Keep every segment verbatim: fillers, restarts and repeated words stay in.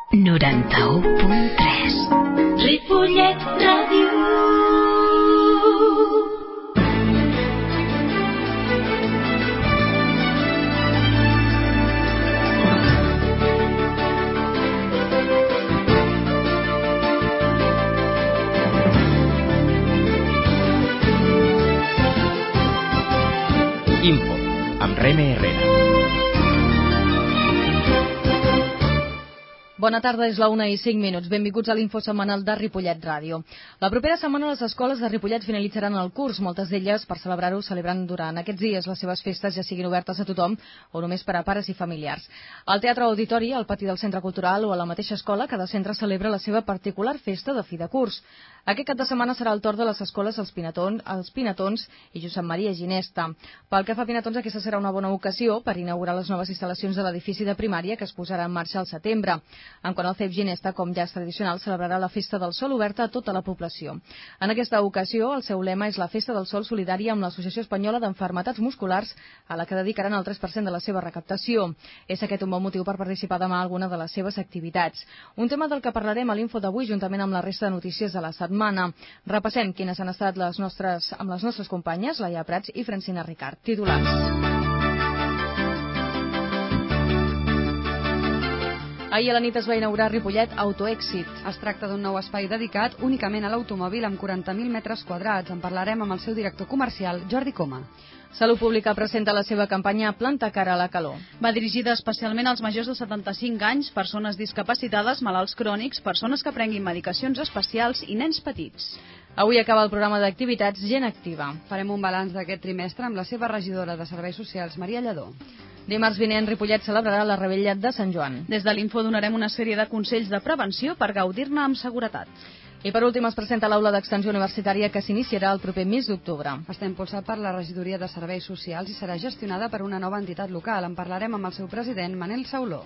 noranta-u punt tres. Ripollet Ràdio. Info, amb Reme Herrera. Bona tarda, és la una i cinc minuts. Benvinguts a l'Info setmanal de Ripollet Ràdio. La propera setmana les escoles de Ripollet finalitzaran el curs. Moltes d'elles, per celebrar-ho, celebren durant aquests dies les seves festes, ja siguin obertes a tothom o només per a pares i familiars. Al Teatre Auditori, al pati del Centre Cultural o a la mateixa escola, cada centre celebra la seva particular festa de fi de curs. Aquest cap de setmana serà el torn de les escoles als Pinatons, als Pinatons i Josep Maria Ginesta. Pel que fa a Pinatons, aquesta serà una bona ocasió per inaugurar les noves instal·lacions de l'edifici de primària que es posarà en marxa al setembre. En quant al C E P Ginesta, com ja és tradicional, celebrarà la Festa del Sol oberta a tota la població. En aquesta ocasió, el seu lema és la Festa del Sol solidària amb l'Associació Espanyola d'Enfermetats Musculars, a la que dedicaran el tres per cent de la seva recaptació. És aquest un bon motiu per participar demà a alguna de les seves activitats. Un tema del que parlarem a l'Info d'avui, juntament amb la resta de notícies de la setmana. Repassem quines han estat les nostres, amb les nostres companyes, Laia Prats i Francina Ricard. Titulars. Ahir a la nit es va inaugurar a Ripollet Autoèxit. Es tracta d'un nou espai dedicat únicament a l'automòbil amb quaranta mil metres quadrats. En parlarem amb el seu director comercial, Jordi Coma. Salut Pública presenta la seva campanya Planta cara a la calor. Va dirigida especialment als majors de setanta-cinc anys, persones discapacitades, malalts crònics, persones que prenguin medicacions especials i nens petits. Avui acaba el programa d'activitats Gent Activa. Farem un balanç d'aquest trimestre amb la seva regidora de Serveis Socials, Maria Lledó. Dimarts vinent, Ripollet celebrarà la Revetlla de Sant Joan. Des de l'Info donarem una sèrie de consells de prevenció per gaudir-ne amb seguretat. I per últim es presenta l'Aula d'Extensió Universitària que s'iniciarà el proper mes d'octubre. Està impulsat per la Regidoria de Serveis Socials i serà gestionada per una nova entitat local. En parlarem amb el seu president, Manel Sauló.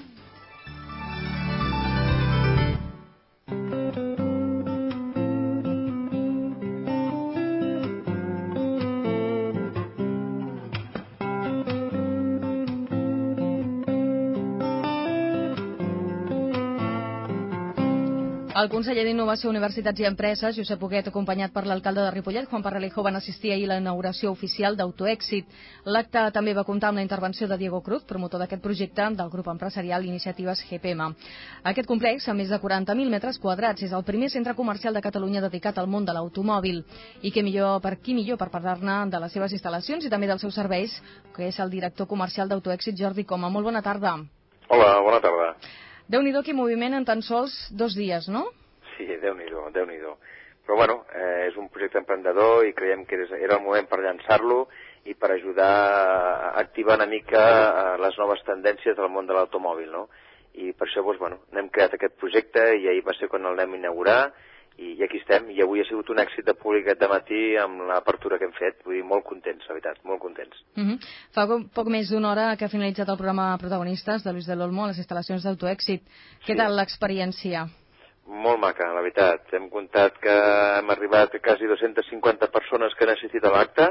El conseller d'Innovació, Universitats i Empreses, Josep Huguet, acompanyat per l'alcalde de Ripollet, Juan Parralejo, van assistir ahir a la inauguració oficial d'Autoèxit. L'acte també va comptar amb la intervenció de Diego Cruz, promotor d'aquest projecte del grup empresarial Iniciatives G P M. Aquest complex, amb més de quaranta mil metres quadrats, és el primer centre comercial de Catalunya dedicat al món de l'automòbil. I què millor, per qui millor per parlar-ne de les seves instal·lacions i també dels seus serveis, que és el director comercial d'Autoèxit, Jordi Coma. Molt bona tarda. Hola, bona tarda. Déu-n'hi-do, quin moviment en tan sols dos dies, no? Sí, Déu-n'hi-do, Déu-n'hi-do. Però bueno, eh, és un projecte emprenedor i creiem que era el moment per llançar-lo i per ajudar a activar una mica les noves tendències del món de l'automòbil, no? I per això, doncs, bueno, n'hem creat aquest projecte i ahir va ser quan el vam inaugurar i aquí estem. I avui ha sigut un èxit de públic de matí amb l'apertura que hem fet. Vull dir, molt contents, la veritat, molt contents. Uh-huh. Fa poc més d'una hora que ha finalitzat el programa Protagonistes de Luis de l'Olmo a les instal·lacions d'Autoèxit. Què Sí. tal l'experiència? Molt maca, la veritat. Hem comptat que hem arribat a quasi dues-centes cinquanta persones que han assistit a l'acte,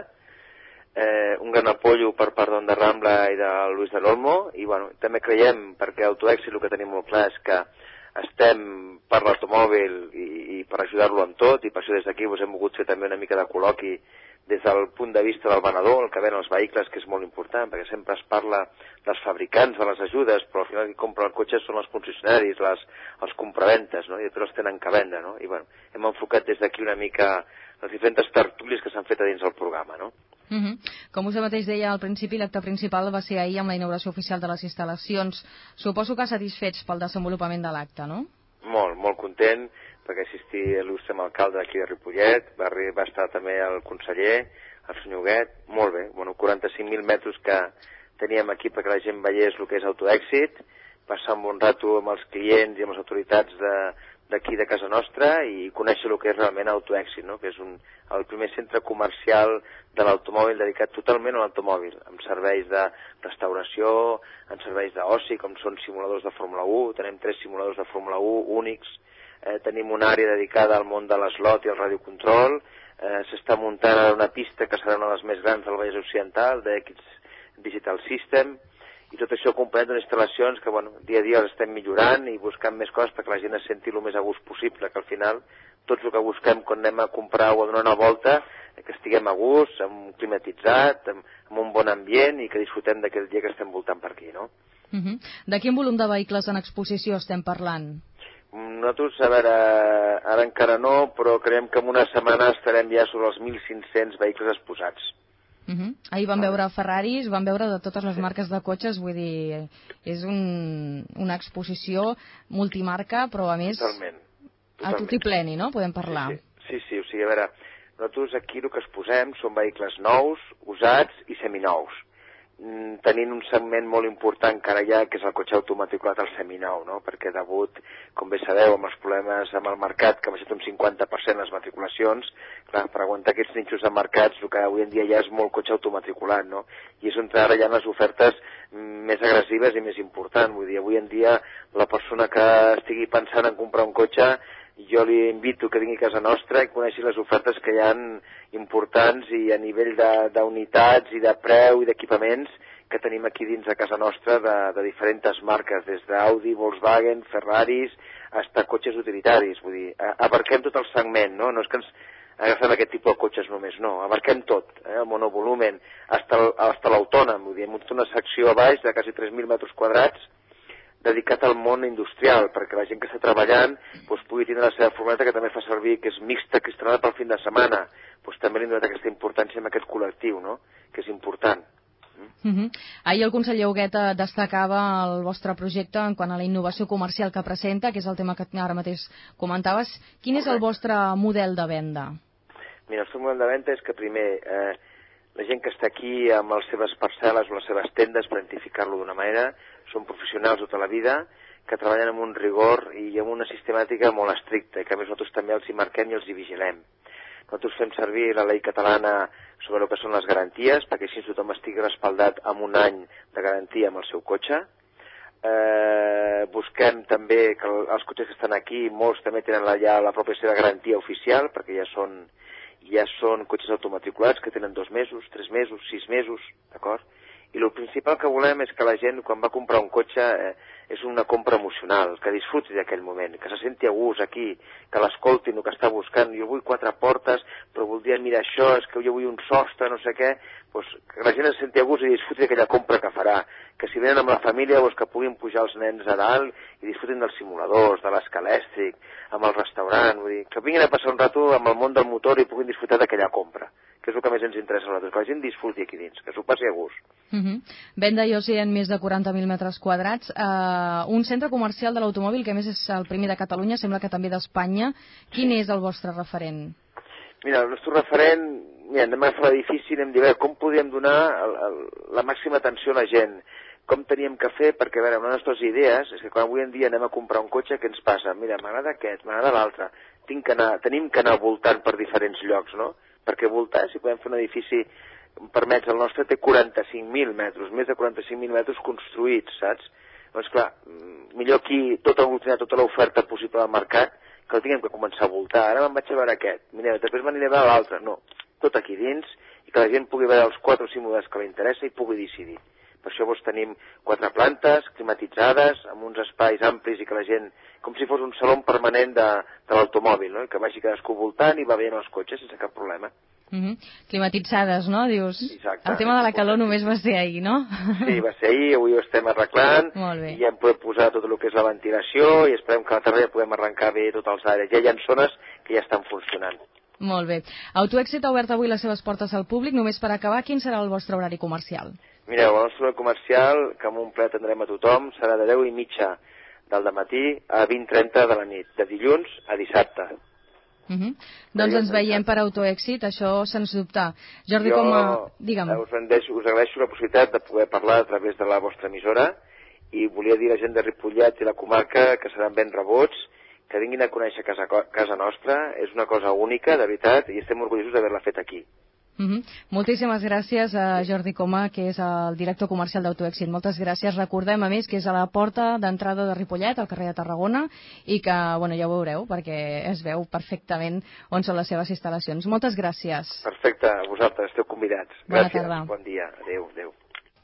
eh, un gran apollo per part d'Onda Rambla i de Luis de l'Olmo, i bueno, també creiem, perquè Autoèxit el que tenim molt clar és que estem per l'automòbil i, i per ajudar-lo en tot, i per això des d'aquí us hem volgut fer també una mica de col·loqui des del punt de vista del venedor, el que ven els vehicles, que és molt important, perquè sempre es parla dels fabricants, de les ajudes, però al final qui compra el cotxe són els concessionaris, les, els compraventes, no? I després els tenen que vendre, no? I bueno, hem enfocat des d'aquí una mica les diferents tertúlies que s'han fet a dins del programa, no? Uh -huh. Com vostè mateix deia al principi, l'acte principal va ser ahir amb la inauguració oficial de les instal·lacions. Suposo que satisfets pel desenvolupament de l'acte, no? Molt, molt content, perquè assistir l'il·lustre alcalde d'aquí de Ripollet, va, va estar també el conseller, el senyor Huguet, molt bé, bueno, quaranta-cinc mil metres que teníem aquí perquè la gent veiés el que és Autoèxit, passar un bon rato amb els clients i amb les autoritats d'aquí de, de casa nostra i conèixer el que és realment Autoèxit, no? Que és un, el primer centre comercial de l'automòbil dedicat totalment a l'automòbil, amb serveis de restauració, amb serveis d'oci, com són simuladors de Fórmula u, tenim tres simuladors de Fórmula u únics, eh, tenim una àrea dedicada al món de l'eslot i el radiocontrol, eh, s'està muntant una pista que serà una de les més grans del Vallès Occidental, d'X Digital System, i tot això acompanyat d'unes instal·lacions que, bueno, dia a dia les estem millorant i buscant més coses perquè la gent es senti el més a gust possible, que al final tot el que busquem quan anem a comprar o a donar una volta, que estiguem a gust, amb climatitzat, amb, amb un bon ambient i que disfrutem d'aquest dia que estem voltant per aquí, no? Uh-huh. De quin volum de vehicles en exposició estem parlant? Nosaltres, a veure, ara encara no, però creiem que en una setmana estarem ja sobre els mil cinc-cents vehicles exposats. Uh-huh. Ahir vam veure Ferraris, vam veure de totes les marques de cotxes, vull dir, és un, una exposició multimarca, però a més Totalment. Totalment. A tot i pleni, no? Podem parlar. Sí, sí, sí, o sigui, a veure, nosaltres aquí el que exposem són vehicles nous, usats i seminous, mm, tenint un segment molt important encara ja, que és el cotxe automatriculat al seminou, no? Perquè degut, com bé sabeu, amb els problemes amb el mercat, que ha baixat un cinquanta per cent les matriculacions, clar, per aguantar aquests nichos de mercats, el que avui en dia ja és molt cotxe automatriculat, no? I és on ara hi ha les ofertes més agressives i més importants. Vull dir, avui en dia la persona que estigui pensant en comprar un cotxe, jo li invito que vingui a casa nostra i coneixi les ofertes que hi ha importants i a nivell d'unitats i de preu i d'equipaments que tenim aquí dins de casa nostra de, de diferents marques, des d'Audi, Volkswagen, Ferraris, fins a cotxes utilitaris. Vull dir, abarquem tot el segment, no? No és que ens agafem aquest tipus de cotxes només, no. Abarquem tot, eh? El monovolumen, fins l'autònom. Vull dir, hem muntat una secció a baix de quasi tres mil metres quadrats dedicat al món industrial, perquè la gent que està treballant doncs, pugui tindre la seva furgoneta, que també fa servir, que és mixta, cristalada pel fin de setmana. Doncs també li hem donat aquesta importància en aquest col·lectiu, no? Que és important. Mm? Uh-huh. Ahir el conseller Huguet destacava el vostre projecte en quant a la innovació comercial que presenta, que és el tema que ara mateix comentaves. Quin és el vostre model de venda? Mira, el nostre model de venda és que primer eh, la gent que està aquí amb les seves parcel·les o les seves tendes, per identificar-lo d'una manera, són professionals tota la vida, que treballen amb un rigor i amb una sistemàtica molt estricta, i que a més nosaltres també els hi marquem i els hi vigilem. Nosaltres fem servir la llei catalana sobre el que són les garanties, perquè així tothom estigui respaldat amb un any de garantia amb el seu cotxe. Eh, busquem també que els cotxes que estan aquí, molts també tenen ja la pròpia seva garantia oficial, perquè ja són, ja són cotxes automatriculats que tenen dos mesos, tres mesos, sis mesos, d'acord? I el principal que volem és que la gent, quan va comprar un cotxe, eh, és una compra emocional, que disfruti d'aquell moment, que se senti a gust aquí, que l'escoltin el que està buscant. Jo vull quatre portes, però voldria mirar això, és que jo vull un sostre, no sé què. Pues, que la gent es senti a gust i disfruti d'aquella compra que farà. Que si venen amb la família, pues, que puguin pujar els nens a dalt i disfrutin dels simuladors, de l'escalèstric, amb el restaurant. Vull dir, que vinguin a passar un rato amb el món del motor i puguin disfrutar d'aquella compra, que és el que més ens interessa a nosaltres, que la gent disfruti aquí dins, que s'ho passi a gust. Uh -huh. Venda jo sé en més de quaranta mil metres quadrats. Uh, un centre comercial de l'automòbil, que a més és el primer de Catalunya, sembla que també d'Espanya. Quin és el vostre referent? Mira, el nostre referent, mira, anem a agafar l'edifici i anem a dir, a veure, com podem donar el, el, la màxima atenció a la gent, com teníem que fer, perquè, a veure, una de les nostres idees és que quan avui en dia anem a comprar un cotxe, què ens passa? Mira, m'agrada aquest, m'agrada l'altre, tinc que anar, tenim que anar voltant per diferents llocs, no? Perquè voltar, si podem fer un edifici, permets, el nostre té quaranta-cinc mil metres, més de quaranta-cinc mil metres construïts, saps? Doncs clar, millor aquí tot aglutinar tota l'oferta possible al mercat, que el tinguem que començar a voltar. Ara me'n vaig a veure aquest, mira, després m'aniré a veure l'altre. No, tot aquí dins, i que la gent pugui veure els quatre o cinc models que li interessa i pugui decidir. Per això doncs, tenim quatre plantes climatitzades, amb uns espais amplis i que la gent, com si fos un saló permanent de, de l'automòbil, no? I que vagi cadascú voltant i va veient els cotxes sense cap problema. Uh -huh. Climatitzades, no? Dius, exacte, el tema de la calor només va ser ahir, no? Sí, va ser ahir, avui ho estem arreglant i ja hem pogut posar tot el que és la ventilació i esperem que a la tarda ja podem arrencar bé tots els aires. Ja hi ha zones que ja estan funcionant. Molt bé. Autoèxit ha obert avui les seves portes al públic. Només per acabar, quin serà el vostre horari comercial? Mireu, el nostre horari comercial, que amb un ple atendrem a tothom, serà de deu i mitja del dematí a vint trenta de la nit, de dilluns a dissabte. Uh -huh. Doncs ens veiem per Autoèxit, això sens dubte. Jordi, jo, com a... Digue'm. Us, rendeixo, us agraeixo la possibilitat de poder parlar a través de la vostra emissora i volia dir a la gent de Ripollet i la comarca que seran ben rebuts, que vinguin a conèixer casa, casa nostra, és una cosa única, de veritat, i estem orgullosos d'haver-la fet aquí. Uh -huh. Moltíssimes gràcies a Jordi Coma, que és el director comercial d'Autoèxit. Moltes gràcies. Recordem, a més, que és a la porta d'entrada de Ripollet, al carrer de Tarragona, i que, bueno, ja ho veureu, perquè es veu perfectament on són les seves instal·lacions. Moltes gràcies. Perfecte, a vosaltres, esteu convidats. Bona Gràcies, tarda. bon dia, adeu, adeu.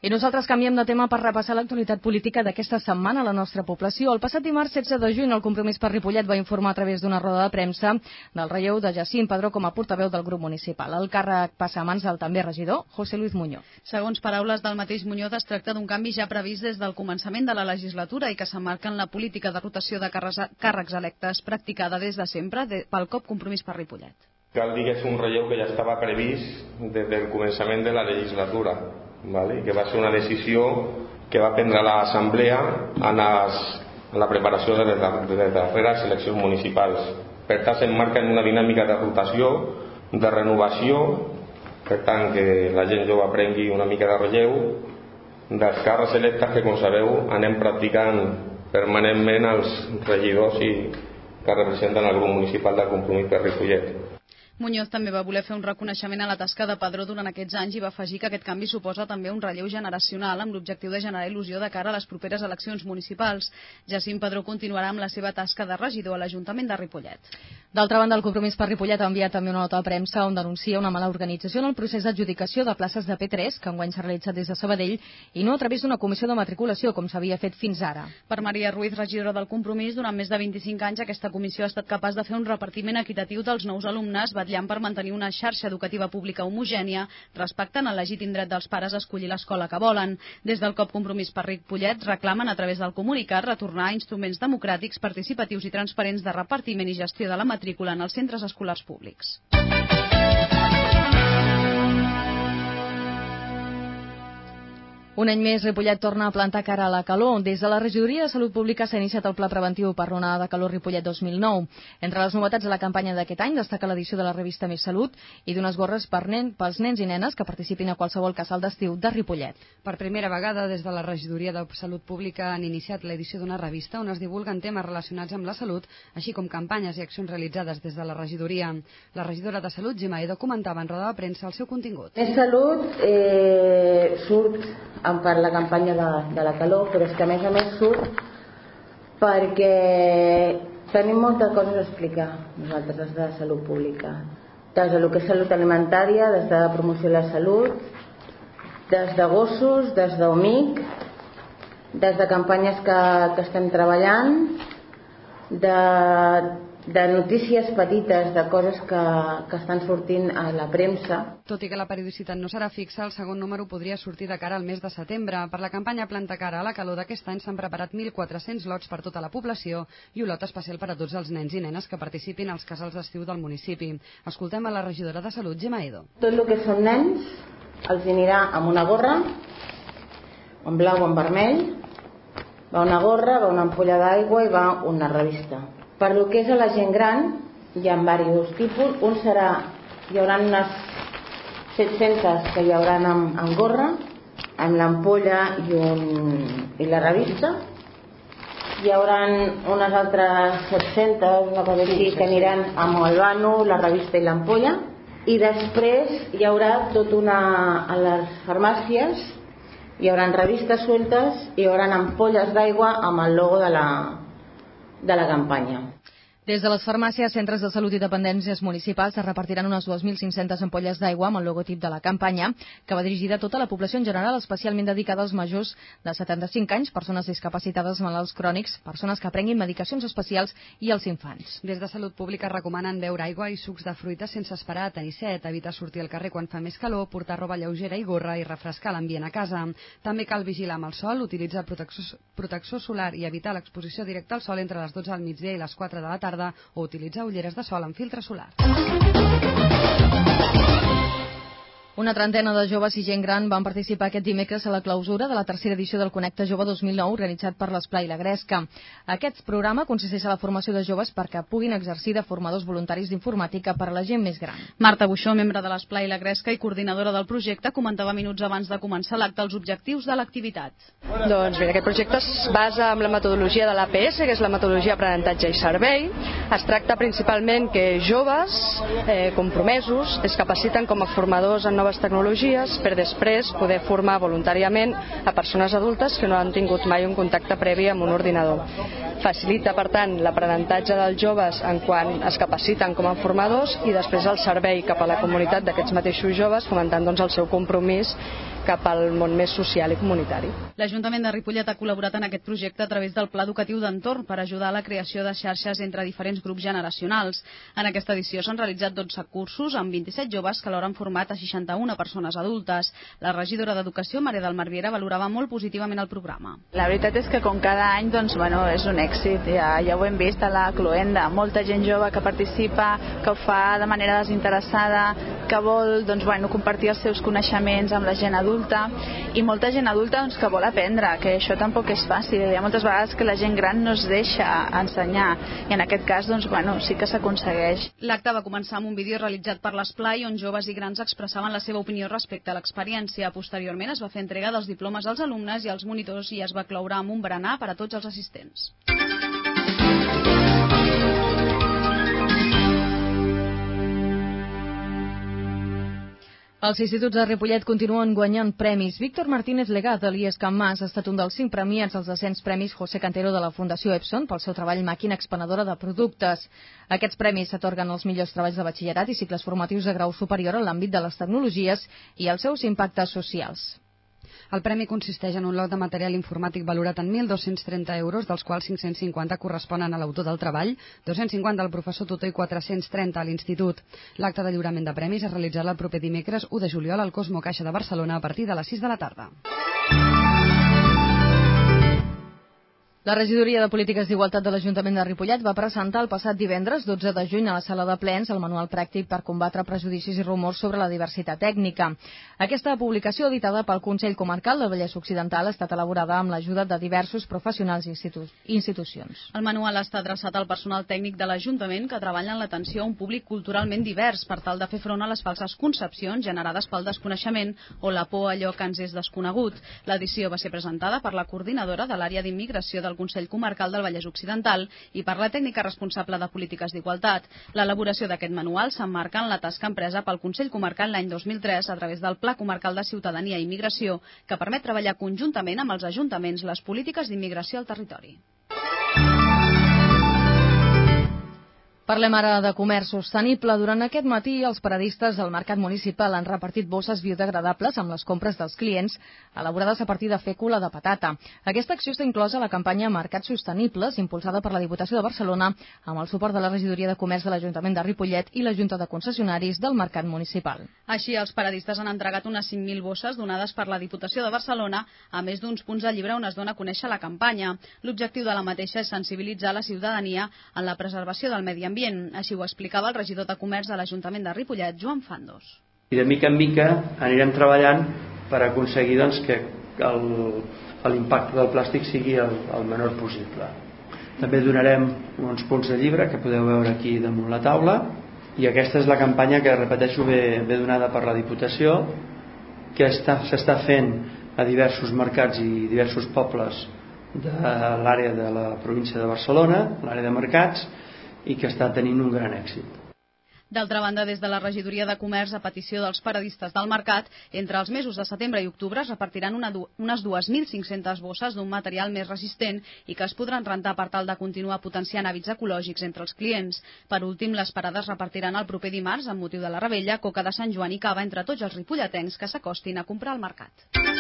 I nosaltres canviem de tema per repassar l'actualitat política d'aquesta setmana a la nostra població. El passat dimarts setze de juny el Compromís per Ripollet va informar a través d'una roda de premsa del relleu de Jacint Padró com a portaveu del grup municipal. El càrrec passa a mans del també regidor José Luis Muñoz. Segons paraules del mateix Muñoz, es tracta d'un canvi ja previst des del començament de la legislatura i que s'emmarca en la política de rotació de càrrecs electes practicada des de sempre pel C O P Compromís per Ripollet. Cal dir que és un relleu que ja estava previst des del començament de la legislatura, ¿vale? Que va ser una decisió que va prendre l'Assemblea en, en la preparació de les, de les darreres eleccions municipals. Per tant, s'emmarca en una dinàmica de rotació, de renovació, per tant, que la gent jove prengui una mica de relleu dels càrrecs electes que, com sabeu, anem practicant permanentment els regidors i que representen el grup municipal del Compromís per Ripollet. Muñoz també va voler fer un reconeixement a la tasca de Padró durant aquests anys i va afegir que aquest canvi suposa també un relleu generacional amb l'objectiu de generar il·lusió de cara a les properes eleccions municipals. Jacint Padró continuarà amb la seva tasca de regidor a l'Ajuntament de Ripollet. D'altra banda, el Compromís per Ripollet ha enviat també una nota de premsa on denuncia una mala organització en el procés d'adjudicació de places de P tres, que enguany s'ha realitzat des de Sabadell, i no a través d'una comissió de matriculació, com s'havia fet fins ara. Per Maria Ruiz, regidora del Compromís, durant més de vint-i-cinc anys aquesta comissió ha estat capaç de fer un repartiment equitatiu dels nous alumnes, vetllant per mantenir una xarxa educativa pública homogènia, respectant el legítim dret dels pares a escollir l'escola que volen. Des del C O P Compromís per Ripollet reclamen a través del comunicat retornar a instruments democràtics, participatius i transparents de repartiment i gestió de la matrícula en els centres escolars públics. Un any més, Ripollet torna a plantar cara a la calor. Des de la Regidoria de Salut Pública s'ha iniciat el Pla Preventiu per l'Onada de Calor Ripollet dos mil nou. Entre les novetats de la campanya d'aquest any destaca l'edició de la revista Més Salut i d'unes gorres per nen, pels nens i nenes que participin a qualsevol casal d'estiu de Ripollet. Per primera vegada, des de la Regidoria de Salut Pública han iniciat l'edició d'una revista on es divulguen temes relacionats amb la salut, així com campanyes i accions realitzades des de la Regidoria. La regidora de Salut, Gemma Edo, comentava en roda de premsa el seu contingut. Més Salut eh, surt per la campanya de, de la calor, però és que a més a més surt perquè tenim moltes coses a explicar nosaltres des de Salut Pública, des de lo que és salut alimentària, des de promoció de la salut, des de gossos, des d'O M I C, des de campanyes que, que estem treballant, de de notícies petites, de coses que, que estan sortint a la premsa. Tot i que la periodicitat no serà fixa, el segon número podria sortir de cara al mes de setembre. Per la campanya Planta Cara a la Calor d'aquest any s'han preparat mil quatre-cents lots per tota la població i un lot especial per a tots els nens i nenes que participin als casals d'estiu del municipi. Escoltem a la regidora de Salut, Gemma Edo. Tot el que són nens els anirà amb una gorra, en blau o en vermell, va una gorra, va una ampolla d'aigua i va una revista. Per lo que és a la gent gran, hi ha diversos tipus. Un serà, hi haurà unes set-centes que hi haurà amb, amb gorra, amb l'ampolla i, un, i la revista. Hi haurà unes altres set-centes, una cosa així, que aniran amb el vano, la revista i l'ampolla. I després hi haurà tot una... a les farmàcies hi haurà revistes sueltes i hi haurà ampolles d'aigua amb el logo de la de la campanya. Des de les farmàcies, centres de salut i dependències municipals es repartiran unes dos mil cinc-centes ampolles d'aigua amb el logotip de la campanya, que va dirigida a tota la població en general, especialment dedicada als majors de setanta-cinc anys, persones discapacitades, malalts crònics, persones que prenguin medicacions especials i els infants. Des de Salut Pública recomanen beure aigua i sucs de fruita sense esperar a tenir set, evitar sortir al carrer quan fa més calor, portar roba lleugera i gorra i refrescar l'ambient a casa. També cal vigilar amb el sol, utilitzar protecció, protecció solar i evitar l'exposició directa al sol entre les dotze del migdia i les quatre de la tarda, o utilitzar ulleres de sol amb filtre solar. Una trentena de joves i gent gran van participar aquest dimecres a la clausura de la tercera edició del Connecta Jove dos mil nou, organitzat per l'Esplai La Gresca. Aquest programa consisteix a la formació de joves perquè puguin exercir de formadors voluntaris d'informàtica per a la gent més gran. Marta Buixó, membre de l'Esplai La Gresca i coordinadora del projecte, comentava minuts abans de començar l'acte els objectius de l'activitat. Doncs bé, aquest projecte es basa en la metodologia de l'A P S, que és la metodologia aprenentatge i servei. Es tracta principalment que joves eh, compromesos es capaciten com a formadors en noves tecnologies per després poder formar voluntàriament a persones adultes que no han tingut mai un contacte previ amb un ordinador. Facilita, per tant, l'aprenentatge dels joves en quan es capaciten com a formadors i després el servei cap a la comunitat d'aquests mateixos joves, fomentant doncs, el seu compromís cap al món més social i comunitari. L'Ajuntament de Ripollet ha col·laborat en aquest projecte a través del Pla Educatiu d'Entorn per ajudar a la creació de xarxes entre diferents grups generacionals. En aquesta edició s'han realitzat dotze cursos amb vint-i-set joves que alhora han format a seixanta-una persones adultes. La regidora d'Educació, Maria del Mar Viera, valorava molt positivament el programa. La veritat és que com cada any doncs, bueno, és un èxit, ja, ja ho hem vist a la Cluenda, molta gent jove que participa, que ho fa de manera desinteressada, que vol doncs, bueno, compartir els seus coneixements amb la gent adulta i molta gent adulta doncs, que vol aprendre, que això tampoc és fàcil. Hi ha moltes vegades que la gent gran no es deixa ensenyar i en aquest cas doncs, bueno, sí que s'aconsegueix. L'acte va començar amb un vídeo realitzat per l'Esplai on joves i grans expressaven la seva opinió respecte a l'experiència. Posteriorment es va fer entrega dels diplomes als alumnes i als monitors i es va cloure amb un berenar per a tots els assistents. Els instituts de Ripollet continuen guanyant premis. Víctor Martínez Legat de l'I E S Can Mas ha estat un dels cinc premiats als descens premis José Cantero de la Fundació Epson pel seu treball màquina expenedora de productes. Aquests premis s'atorguen als millors treballs de batxillerat i cicles formatius de grau superior en l'àmbit de les tecnologies i els seus impactes socials. El premi consisteix en un lot de material informàtic valorat en mil dos-cents trenta euros, dels quals cinc-cents cinquanta corresponen a l'autor del treball, dos-cents cinquanta al professor tutor i quatre-cents trenta a l'institut. L'acte de lliurament de premis es realitzarà el proper dimecres u de juliol al Cosmo Caixa de Barcelona a partir de les sis de la tarda. La regidoria de Polítiques d'Igualtat de l'Ajuntament de Ripollet va presentar el passat divendres dotze de juny a la sala de plens el manual pràctic per combatre prejudicis i rumors sobre la diversitat ètnica. Aquesta publicació, editada pel Consell Comarcal del Vallès Occidental, ha estat elaborada amb l'ajuda de diversos professionals i institu institucions. El manual està adreçat al personal tècnic de l'Ajuntament que treballa en l'atenció a un públic culturalment divers per tal de fer front a les falses concepcions generades pel desconeixement o la por a allò que ens és desconegut. L'edició va ser presentada per la coordinadora de l'àrea d'immigració del Consell Comarcal del Vallès Occidental i per la tècnica responsable de polítiques d'igualtat. L'elaboració d'aquest manual s'emmarca en la tasca empresa pel Consell Comarcal l'any dos mil tres a través del Pla Comarcal de Ciutadania i Immigració, que permet treballar conjuntament amb els ajuntaments les polítiques d'immigració al territori. Parlem ara de comerç sostenible. Durant aquest matí, els paradistes del Mercat Municipal han repartit bosses biodegradables amb les compres dels clients, elaborades a partir de fècula de patata. Aquesta acció està inclosa a la campanya Mercats Sostenibles, impulsada per la Diputació de Barcelona, amb el suport de la Regidoria de Comerç de l'Ajuntament de Ripollet i la Junta de Concessionaris del Mercat Municipal. Així, els paradistes han entregat unes cinc mil bosses donades per la Diputació de Barcelona, a més d'uns punts de llibre on es dona a conèixer la campanya. L'objectiu de la mateixa és sensibilitzar la ciutadania en la preservació del medi ambient. Així ho explicava el regidor de Comerç de l'Ajuntament de Ripollet, Joan Fandos. I de mica en mica anirem treballant per aconseguir doncs, que l'impacte del plàstic sigui el, el menor possible. També donarem uns punts de llibre que podeu veure aquí damunt la taula i aquesta és la campanya que, repeteixo, ve, ve donada per la Diputació, que s'està fent a diversos mercats i diversos pobles de l'àrea de la província de Barcelona, l'àrea de mercats, i que està tenint un gran èxit. D'altra banda, des de la Regidoria de Comerç, a petició dels paradistes del mercat, entre els mesos de setembre i octubre es repartiran una, unes dos mil cinc-centes bosses d'un material més resistent i que es podran rentar per tal de continuar potenciant hàbits ecològics entre els clients. Per últim, les parades repartiran el proper dimarts, amb motiu de la Rebella, coca de Sant Joan i cava entre tots els ripolletens que s'acostin a comprar al mercat.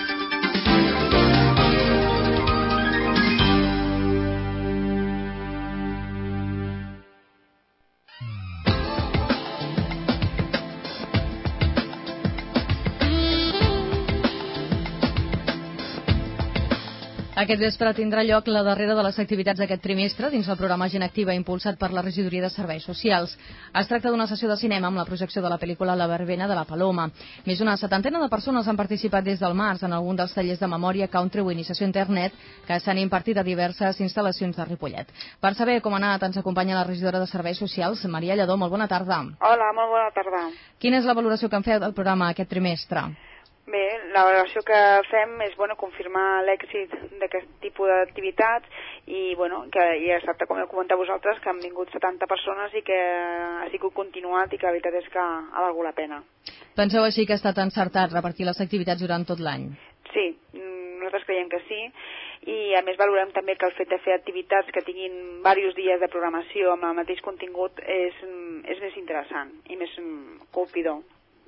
Aquest vespre tindrà lloc la darrera de les activitats d'aquest trimestre dins el programa Gent Activa impulsat per la Regidoria de Serveis Socials. Es tracta d'una sessió de cinema amb la projecció de la pel·lícula La verbena de la Paloma. Més d'una setantena de persones han participat des del març en algun dels tallers de memòria, country o iniciació a internet que s'han impartit a diverses instal·lacions de Ripollet. Per saber com ha anat ens acompanya la regidora de Serveis Socials, Maria Lledó. Molt bona tarda. Hola, molt bona tarda. Quina és la valoració que han fet del programa aquest trimestre? Bé, la valoració que fem és bueno, confirmar l'èxit d'aquest tipus d'activitats i, bueno, que i ha estat, com heu comentat vosaltres, que han vingut setanta persones i que ha sigut continuat i que la veritat és que ha valgut la pena. Penseu així que ha estat encertat repartir les activitats durant tot l'any? Sí, nosaltres creiem que sí i a més valorem també que el fet de fer activitats que tinguin diversos dies de programació amb el mateix contingut és, és més interessant i més colpidor.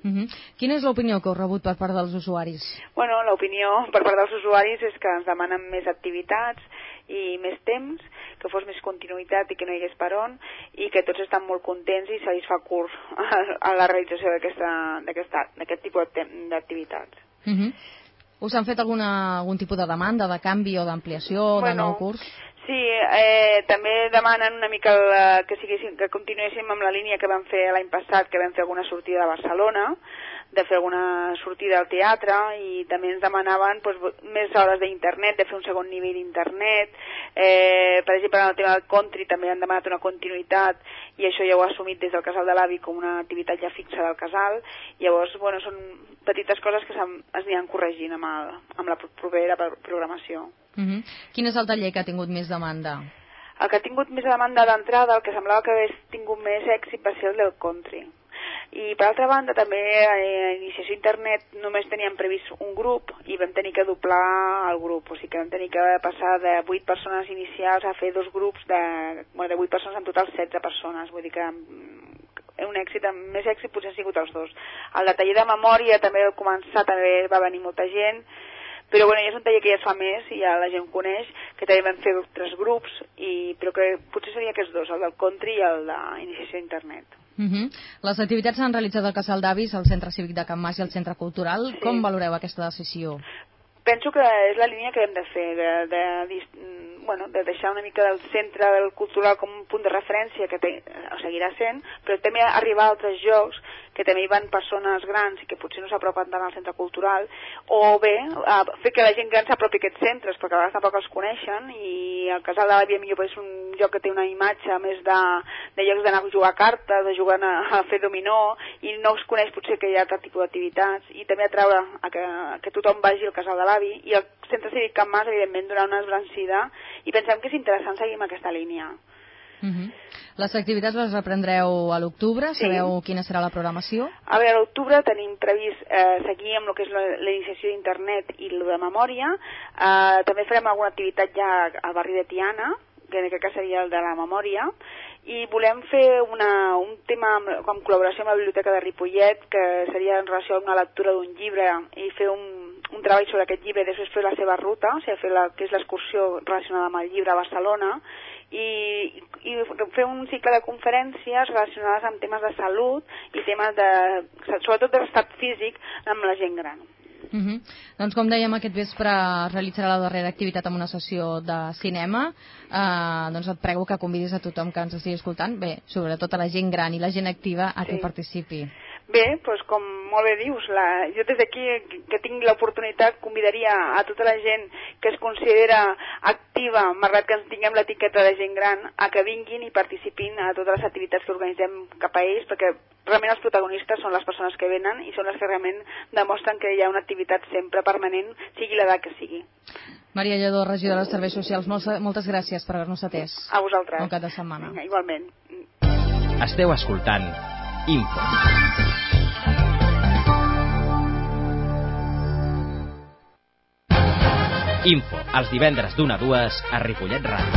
Uh-huh. Quina és l'opinió que heu rebut per part dels usuaris? Bueno, l'opinió per part dels usuaris és que ens demanen més activitats i més temps, que fos més continuïtat i que no hi hagués per on, i que tots estan molt contents i se li fa curt a la realització d'aquest tipus d'activitats. Uh-huh. Us han fet alguna, algun tipus de demanda, de canvi o d'ampliació, bueno, de nou curs? Sí, eh, també demanen una mica la, que, que continuéssim amb la línia que vam fer l'any passat, que vam fer alguna sortida a Barcelona, de fer alguna sortida al teatre, i també ens demanaven doncs, més hores d'internet, de fer un segon nivell d'internet. Eh, per exemple, en el tema del country també han demanat una continuïtat, i això ja ho ha assumit des del Casal de l'Avi com una activitat ja fixa del casal. Llavors, bueno, són petites coses que es aniran corregint amb, el, amb la propera programació. Uh-huh. Quin és el taller que ha tingut més demanda? El que ha tingut més demanda d'entrada, el que semblava que hagués tingut més èxit, va ser el del country. I per altra banda també a Iniciació Internet només teníem previst un grup i vam tenir que doblar el grup, o sigui que vam tenir que passar de vuit persones inicials a fer dos grups de, bueno, de vuit persones, en total setze persones, vull dir que un èxit, més èxit potser han sigut els dos. El de taller de memòria també va començar, també va venir molta gent, però bueno, ja és un taller que ja es fa més i ja la gent coneix, que també vam fer tres grups, i, però que potser seria aquests dos, el del country i el d'Iniciació Internet. Uh-huh. Les activitats s'han realitzat al Casal d'Avis, al Centre Cívic de Can Mas i al Centre Cultural. Sí. Com valoreu aquesta decisió? Penso que és la línia que hem de fer, de, de, de, bueno, de deixar una mica del centre del cultural com un punt de referència, que te, ho seguirà sent, però també arribar a altres llocs que també hi van persones grans i que potser no s'apropen tant al centre cultural, o bé, a fer que la gent gran s'apropi a aquests centres, perquè a vegades tampoc els coneixen, i el Casal de l'Avi millor és un lloc que té una imatge més de, de llocs d'anar a jugar a cartes, de jugar a, a fer dominó, i no es coneix potser que hi ha altre tipus d'activitats, i també atraure a que, a que tothom vagi al Casal de l'Avi, i el Centre Cívic Can Mas, evidentment, donar una esbrancida, i pensem que és interessant seguir amb aquesta línia. Uh-huh. Les activitats les reprendreu a l'octubre, sí. Sabeu quina serà la programació? A veure, a l'octubre tenim previst eh, seguir amb el que és la, la iniciació d'internet i el de memòria. Eh, també farem alguna activitat ja al barri de Tiana, que en aquest cas seria el de la memòria, i volem fer una, un tema amb, amb col·laboració amb la Biblioteca de Ripollet, que seria en relació a una lectura d'un llibre, i fer un, un treball sobre aquest llibre, després fer la seva ruta, o sigui, fer la, que és l'excursió relacionada amb el llibre a Barcelona, i, i fer un cicle de conferències relacionades amb temes de salut i temes de, sobretot de l'estat físic amb la gent gran. Uh-huh. Doncs com dèiem, aquest vespre realitzarà la darrera activitat amb una sessió de cinema. Uh, doncs et prego que convidis a tothom que ens estigui escoltant, bé, sobretot a la gent gran i la gent activa, a sí. que participi. Bé, doncs com molt bé dius, la, jo des d'aquí que tinc l'oportunitat convidaria a tota la gent que es considera activa, malgrat que ens tinguem l'etiqueta de gent gran, a que vinguin i participin a totes les activitats que organitzem cap a ells, perquè realment els protagonistes són les persones que venen i són les que realment demostren que hi ha una activitat sempre permanent, sigui l'edat que sigui. Maria Lledó, regidora de Serveis Socials, moltes, moltes gràcies per haver-nos atès. A vosaltres. Bon cap de setmana. Vinga, igualment. Esteu escoltant Info. Info, els divendres d'una a dues a Ripollet Ràdio.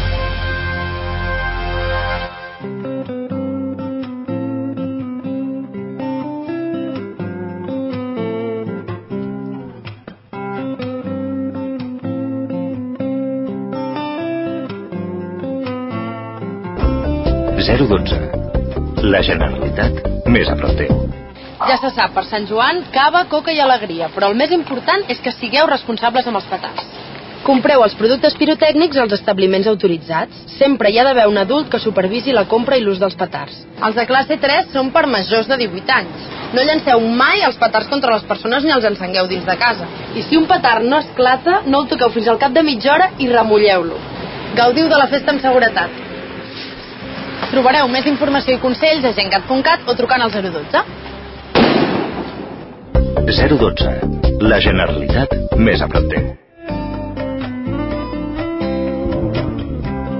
zero dotze. La Generalitat més a prop teu. Ja se sap, per Sant Joan, cava, coca i alegria, però el més important és que sigueu responsables amb els petards. Compreu els productes pirotècnics als establiments autoritzats. Sempre hi ha d'haver un adult que supervisi la compra i l'ús dels petards. Els de classe tres són per majors de divuit anys. No llanceu mai els petards contra les persones ni els encengueu dins de casa. I si un petard no esclata, no el toqueu fins al cap de mitja hora i remulleu-lo. Gaudiu de la festa amb seguretat. Trobareu més informació i consells a gencat punt cat o trucant al zero dotze. zero dotze. La Generalitat més a prop teu.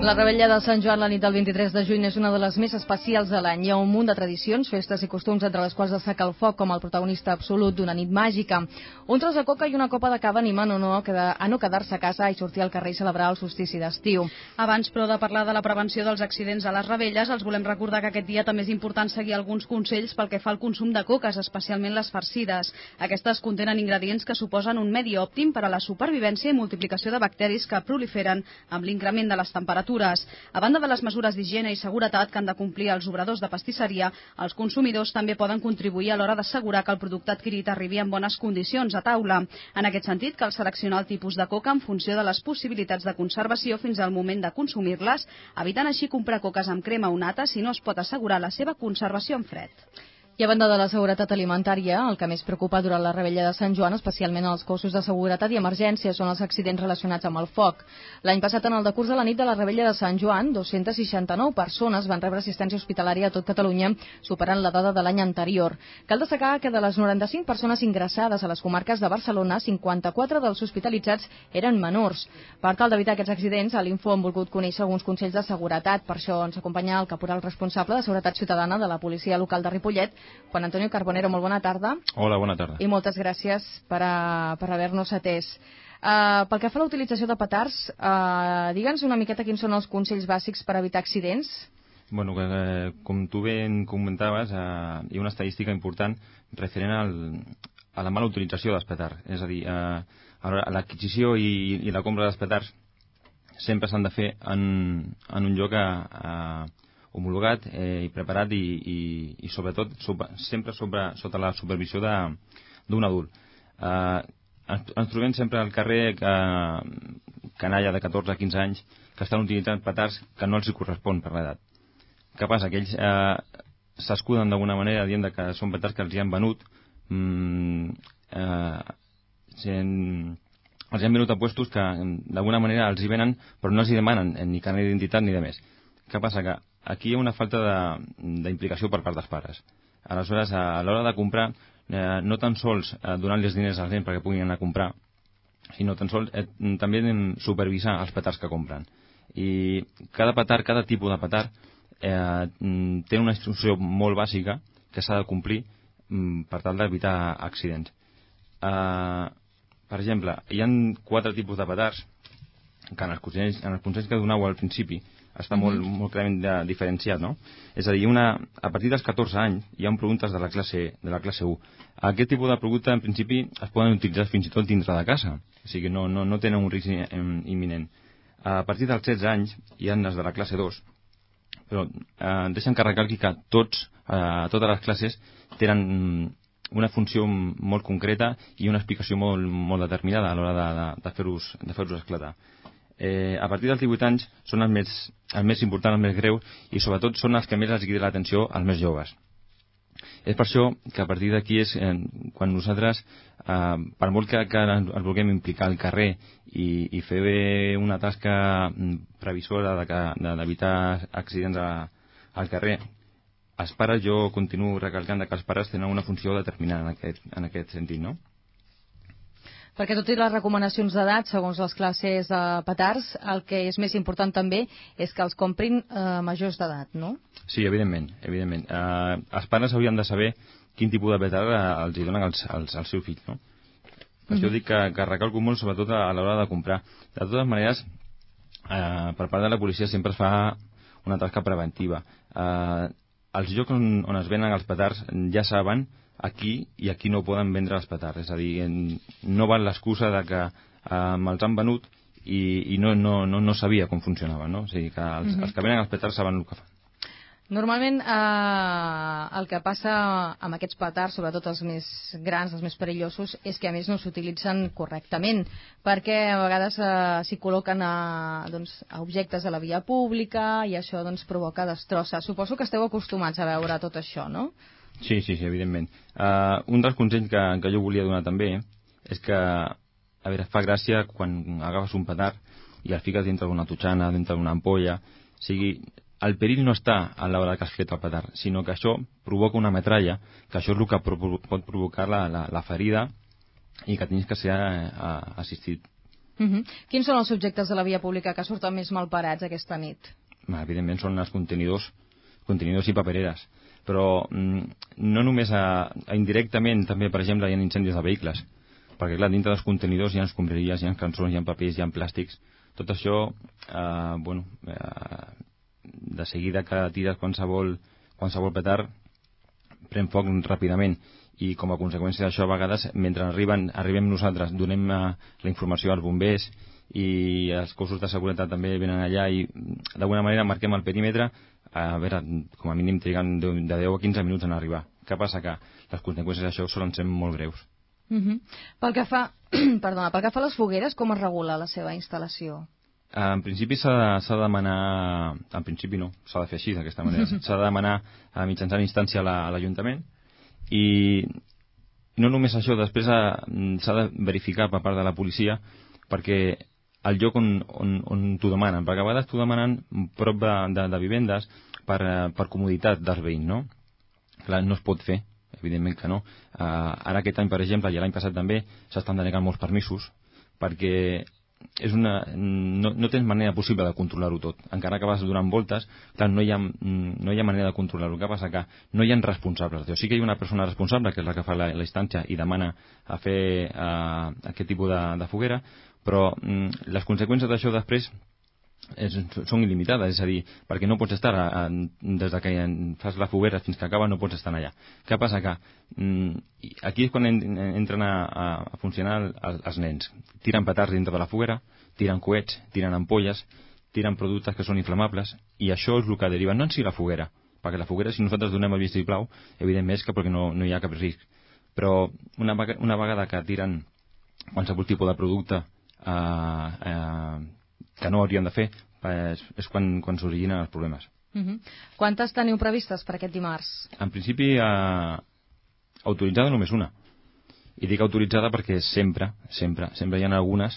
La Revetlla de Sant Joan la nit del vint-i-tres de juny és una de les més especials de l'any. Hi ha un munt de tradicions, festes i costums, entre les quals destaca el foc com el protagonista absolut d'una nit màgica. Un tros de coca i una copa de cava animen o no a no quedar-se a casa i sortir al carrer i celebrar el solstici d'estiu. Abans, però, de parlar de la prevenció dels accidents a les Ravelles, els volem recordar que aquest dia també és important seguir alguns consells pel que fa al consum de coques, especialment les farcides. Aquestes contenen ingredients que suposen un medi òptim per a la supervivència i multiplicació de bacteris que proliferen amb l'increment de les temperatures. A banda de les mesures d'higiene i seguretat que han de complir els obradors de pastisseria, els consumidors també poden contribuir a l'hora d'assegurar que el producte adquirit arribi en bones condicions a taula. En aquest sentit, cal seleccionar el tipus de coca en funció de les possibilitats de conservació fins al moment de consumir-les, evitant així comprar coques amb crema o nata si no es pot assegurar la seva conservació en fred. I a banda de la seguretat alimentària, el que més preocupa durant la Revetlla de Sant Joan, especialment els cossos de seguretat i emergència, són els accidents relacionats amb el foc. L'any passat, en el decurs de la nit de la Revetlla de Sant Joan, dos-centes seixanta-nou persones van rebre assistència hospitalària a tot Catalunya, superant la dada de l'any anterior. Cal destacar que de les noranta-cinc persones ingressades a les comarques de Barcelona, cinquanta-quatre dels hospitalitzats eren menors. Per tal d'evitar aquests accidents, a l'Info hem volgut conèixer alguns consells de seguretat. Per això ens acompanya el caporal responsable de Seguretat Ciutadana de la Policia Local de Ripollet, Juan Antonio Carbonero. Molt bona tarda. Hola, bona tarda. I moltes gràcies per, a, per haver-nos atès. Uh, pel que fa a la utilització de petards, uh, digue'ns una miqueta quins són els consells bàsics per evitar accidents. Bueno, eh, com tu ben comentaves, eh, hi ha una estadística important referent al, a la mala utilització dels petards. És a dir, eh, l'adquisició i, i la compra dels petards sempre s'han de fer en, en un lloc a, a homologat eh, i preparat i, i, i sobretot sobre, sempre sobre, sota la supervisió d'un adult. Eh, ens, ens trobem sempre al carrer que, canalla de catorze a quinze anys que estan utilitzant petards que no els hi correspon per l'edat. Què passa? Que ells eh, s'escuden d'alguna manera dient que són petards que els hi han venut mm, eh, sen, els hi han venut a puestos que d'alguna manera els hi venen però no els hi demanen ni carnet d'identitat ni de més. Què passa? Que aquí hi ha una falta d'implicació per part dels pares. Aleshores, a l'hora de comprar, eh, no tan sols eh, donant-los diners als nens perquè puguin anar a comprar, sinó tan sols eh, també supervisar els petards que compren. I cada petard, cada tipus de petard, eh, té una instrucció molt bàsica que s'ha de complir mm, per tal d'evitar accidents. Eh, per exemple, hi ha quatre tipus de petards que en els consells, en els consells que donau al principi està molt, molt clarament diferenciat, no? És a dir, una, a partir dels catorze anys hi ha productes de la classe, de la classe u. Aquest tipus de producte, en principi, es poden utilitzar fins i tot dintre de casa, o sigui, no, no, no tenen un risc imminent. A partir dels setze anys hi ha les de la classe dos, però eh, deixen que recalqui que tots, eh, totes les classes tenen una funció molt concreta i una explicació molt, molt determinada a l'hora de, de, de fer-los de fer-los esclatar. Eh, a partir dels divuit anys són els més, els més importants, els més greus i sobretot són els que més els crida l'atenció als més joves. És per això que a partir d'aquí és eh, quan nosaltres, eh, per molt que, que ens vulguem implicar al carrer i, i fer bé una tasca previsora d'evitar de, accidents a, al carrer, els pares, jo continuo recalcant que els pares tenen una funció determinada en aquest, en aquest sentit, no? Perquè tot i les recomanacions d'edat, segons les classes de petards, el que és més important també és que els comprin eh, majors d'edat, no? Sí, evidentment. evidentment. Eh, els pares haurien de saber quin tipus de petard eh, els hi donen als, als, als seus fills, no? Per això dic que, que recalco molt, sobretot a, a l'hora de comprar. De totes maneres, eh, per part de la policia sempre es fa una tasca preventiva. Eh, els llocs on, on es venen els petards ja saben aquí i aquí no poden vendre els petards, és a dir, no val l'excusa de que eh, me'ls han venut i, i no, no, no, no sabia com funcionava, no? O sigui que els, uh -huh. els que venen els petards saben el que fan. Normalment eh, el que passa amb aquests petards, sobretot els més grans, els més perillosos, és que a més no s'utilitzen correctament, perquè a vegades eh, s'hi col·loquen a, doncs, a objectes a la via pública i això doncs, provoca destrosses. Suposo que esteu acostumats a veure tot això, no? Sí, sí, sí, evidentment. Uh, un dels consells que, que jo volia donar també és que, a veure, fa gràcia quan agafes un petard i el fiques dintre d'una totxana, dintre d'una ampolla. O sigui, el perill no està a l'hora que has fet el petard, sinó que això provoca una metralla, que això és el que pro pot provocar la, la, la ferida i que tens que ser uh, assistit. Uh-huh. Quins són els subjectes de la via pública que surten més malparats aquesta nit? Evidentment són els contenidors, contenidors i papereres. Però mm, no només a, a indirectament també, per exemple, hi ha incendis de vehicles. Perquè, clar, dintre dels contenidors hi ha escombraries, hi ha cançons, hi ha papers, hi ha plàstics. Tot això, eh, bueno, eh, de seguida que tires qualsevol, qualsevol petard, pren foc ràpidament. I com a conseqüència d'això, a vegades, mentre arriben, arribem nosaltres, donem uh, la informació als bombers i els cossos de seguretat també venen allà i d'alguna manera marquem el perímetre, a veure, com a mínim triguen de deu a quinze minuts en arribar. Què passa? Que les conseqüències d'això solen ser molt greus. Uh -huh. Pel que fa, perdona, pel que fa a les fogueres, com es regula la seva instal·lació? En principi s'ha de, s'ha de demanar, en principi no, s'ha de fer així d'aquesta manera, s'ha de demanar a mitjançant instància a l'Ajuntament i no només això, després s'ha de verificar per part de la policia perquè el lloc on, on, on t'ho demanen, perquè a vegades t'ho demanen prop de, de, de vivendes per, per comoditat dels veïns, no? Clar, no es pot fer, evidentment que no. Uh, ara aquest any, per exemple, i l'any passat també, s'estan denegant molts permisos perquè és una, no, no tens manera possible de controlar-ho tot. Encara que vas donant voltes, clar, no hi ha, no hi ha manera de controlar-ho. Què passa? Que no hi ha responsables. O sí que hi ha una persona responsable, que és la que fa la, la instància i demana a fer uh, aquest tipus de, de foguera, però mm, les conseqüències d'això després és, són il·limitades, és a dir, perquè no pots estar a, a, des de que fas la foguera fins que acaba no pots estar allà. Què passa? Que mm, aquí és quan en, entren a, a funcionar els, els nens. Tiren petards dintre de la foguera, tiren coets, tiren ampolles, tiren productes que són inflamables i això és el que deriva, no en si la foguera, perquè la foguera, si nosaltres donem el vistiplau, evidentment és que perquè no, no hi ha cap risc. Però una, una vegada que tiren qualsevol tipus de producte eh, eh, que no haurien de fer, és, és quan, quan s'originen els problemes. Uh-huh. Quantes teniu previstes per aquest dimarts? En principi, eh, autoritzada només una. I dic autoritzada perquè sempre, sempre, sempre hi ha algunes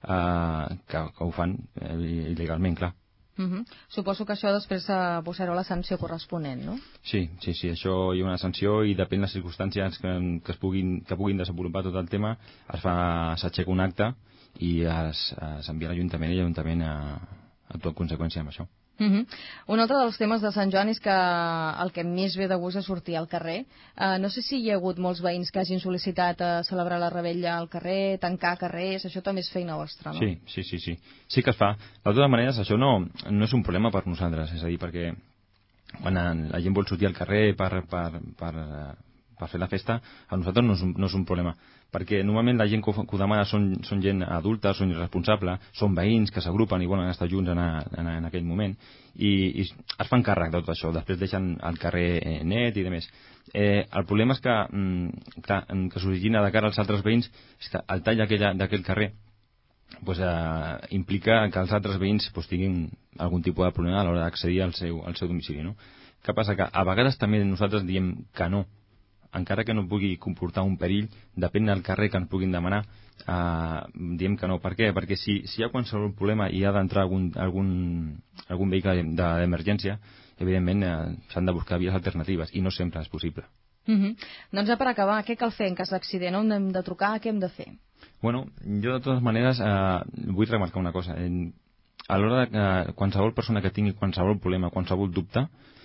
eh, que, que ho fan eh, il·legalment, clar. Uh-huh. Suposo que això després uh, posareu la sanció corresponent, no? Sí, sí, sí, això hi ha una sanció i depèn de les circumstàncies que, que, es puguin, que puguin desenvolupar tot el tema, es fa, s'aixeca un acte i s'envia a l'Ajuntament i l'Ajuntament a, a tot conseqüència amb això. Uh-huh. Un altre dels temes de Sant Joan és que el que més ve de gust és sortir al carrer. Uh, no sé si hi ha hagut molts veïns que hagin sol·licitat a celebrar la rebella al carrer, tancar carrers, això també és feina vostra, no? Sí, sí, sí, sí. Sí que es fa. De totes maneres, això no, no és un problema per nosaltres, és a dir, perquè quan la gent vol sortir al carrer per, per, per, per fer la festa, a nosaltres no és un, no és un problema. Perquè normalment la gent que ho, que ho demana són, són gent adulta, són irresponsables, són veïns que s'agrupen i volen estar junts en, a, en, a, en aquell moment i, i es fan càrrec de tot això, després deixen el carrer net i demés. Eh, el problema és que, mm, clar, que s'origina de cara als altres veïns és que el tall d'aquell carrer pues, eh, implica que els altres veïns pues, tinguin algun tipus de problema a l'hora d'accedir al seu, al seu domicili, no? Què passa? Que a vegades també nosaltres diem que no, encara que no pugui comportar un perill, depèn del carrer que ens puguin demanar, eh, diem que no. Per què? Perquè si, si hi ha qualsevol problema i ha d'entrar algun, algun, algun vehicle d'emergència, evidentment eh, s'han de buscar vies alternatives i no sempre és possible. Uh-huh. Doncs ja per acabar, què cal fer en cas d'accident? On hem de trucar? Què hem de fer? Bueno, jo de totes maneres eh, vull remarcar una cosa. En, a l'hora de eh, qualsevol persona que tingui qualsevol problema, qualsevol dubte,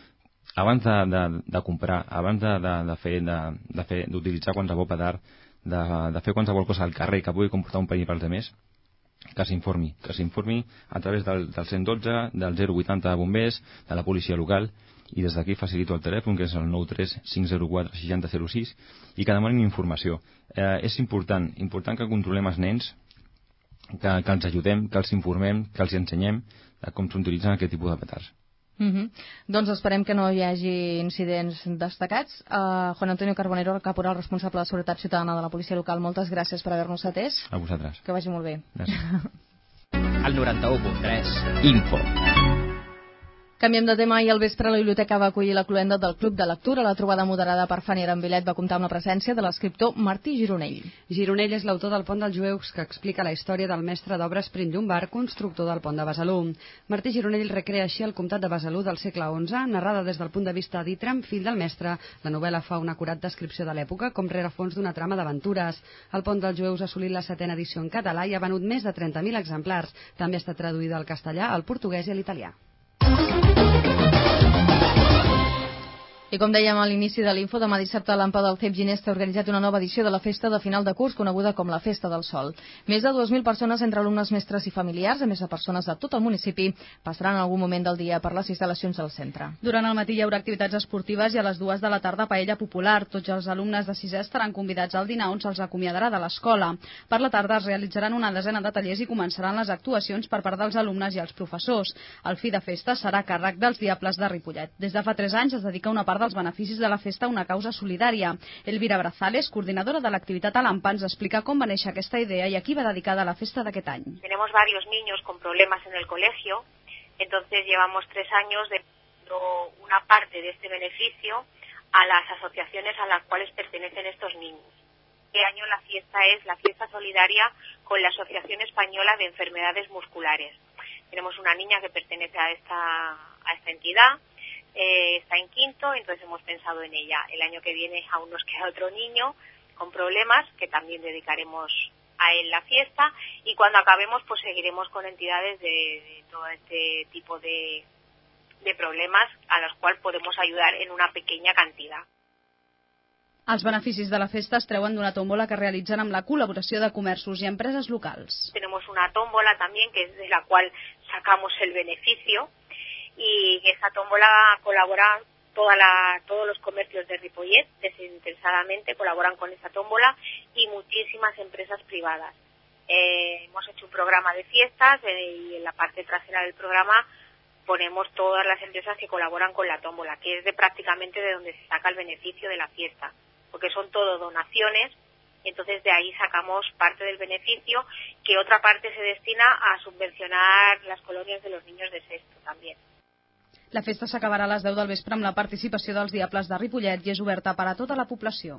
abans de, de, de comprar, abans de, de, de fer, de, de fer, d'utilitzar qualsevol petard, de, de fer qualsevol cosa al carrer que pugui comportar un perill pels altres, que s'informi, que s'informi a través del, del cent dotze, del zero vuitanta de bombers, de la policia local, i des d'aquí facilito el telèfon, que és el nou tres cinc zero quatre sis zero zero sis, i que demanin informació. Eh, és important, important que controlem els nens, que, que els ajudem, que els informem, que els ensenyem de com s'utilitzen aquest tipus de petards. Uh-huh. Doncs esperem que no hi hagi incidents destacats. uh, Juan Antonio Carbonero, caporal responsable de Seguretat Ciutadana de la Policia Local, moltes gràcies per haver-nos atès. A vosaltres. Que vagi molt bé. Gràcies. El noranta-u punt tres Info. Canviem de tema i al vespre la biblioteca va acollir la cloenda del Club de Lectura. La trobada moderada per Fanny Arambilet va comptar amb la presència de l'escriptor Martí Gironell. Gironell és l'autor del Pont dels Jueus, que explica la història del mestre d'obres Prim Llombard, constructor del Pont de Besalú. Martí Gironell recrea així el comtat de Besalú del segle onze, narrada des del punt de vista d'Itram, fill del mestre. La novel·la fa una acurat descripció de l'època com rerefons d'una trama d'aventures. El Pont dels Jueus ha assolit la setena edició en català i ha venut més de trenta mil exemplars. També està traduïda al castellà, al portuguès i a l'italià. I com dèiem a l'inici de l'info, demà dissabte l'Ampa del C E P Ginesta ha organitzat una nova edició de la festa de final de curs coneguda com la Festa del Sol. Més de dues mil persones entre alumnes, mestres i familiars, a més de persones de tot el municipi, passaran en algun moment del dia per les instal·lacions del centre. Durant el matí hi haurà activitats esportives i a les dues de la tarda paella popular. Tots els alumnes de sisè estaran convidats al dinar on se'ls acomiadarà de l'escola. Per la tarda es realitzaran una desena de tallers i començaran les actuacions per part dels alumnes i els professors. El fi de festa serà a càrrec dels Diables de Ripollet. Des de fa tres anys es dedica una part dels beneficis de la festa a una causa solidària. Elvira Brazales, coordinadora de l'activitat a l'Ampa, ens explica com va néixer aquesta idea y a qui va dedicada la festa d'aquest any. Tenemos varios niños con problemas en el colegio, entonces llevamos tres años de una parte de este beneficio a las asociaciones a las cuales pertenecen estos niños. Este año la fiesta es la fiesta solidaria con la Asociación Española de Enfermedades Musculares. Tenemos una niña que pertenece a esta, a esta entidad. Eh, está en quinto, entonces hemos pensado en ella. El año que viene aún nos queda otro niño con problemas que también dedicaremos a él la fiesta, y cuando acabemos pues seguiremos con entidades de, de todo este tipo de, de problemas a los cuales podemos ayudar en una pequeña cantidad. Els beneficis de la festa es treuen d'una tómbola que realitzen amb la col·laboració de comerços i empreses locals. Tenemos una tómbola también que es de la cual sacamos el beneficio, y esa tómbola colabora toda la, todos los comercios de Ripollet, desinteresadamente colaboran con esa tómbola, y muchísimas empresas privadas. Eh, hemos hecho un programa de fiestas eh, y en la parte trasera del programa ponemos todas las empresas que colaboran con la tómbola, que es de prácticamente de donde se saca el beneficio de la fiesta, porque son todo donaciones. Entonces de ahí sacamos parte del beneficio, que otra parte se destina a subvencionar las colonias de los niños de sexto también. La festa s'acabarà a les deu del vespre amb la participació dels Diables de Ripollet i és oberta per a tota la població.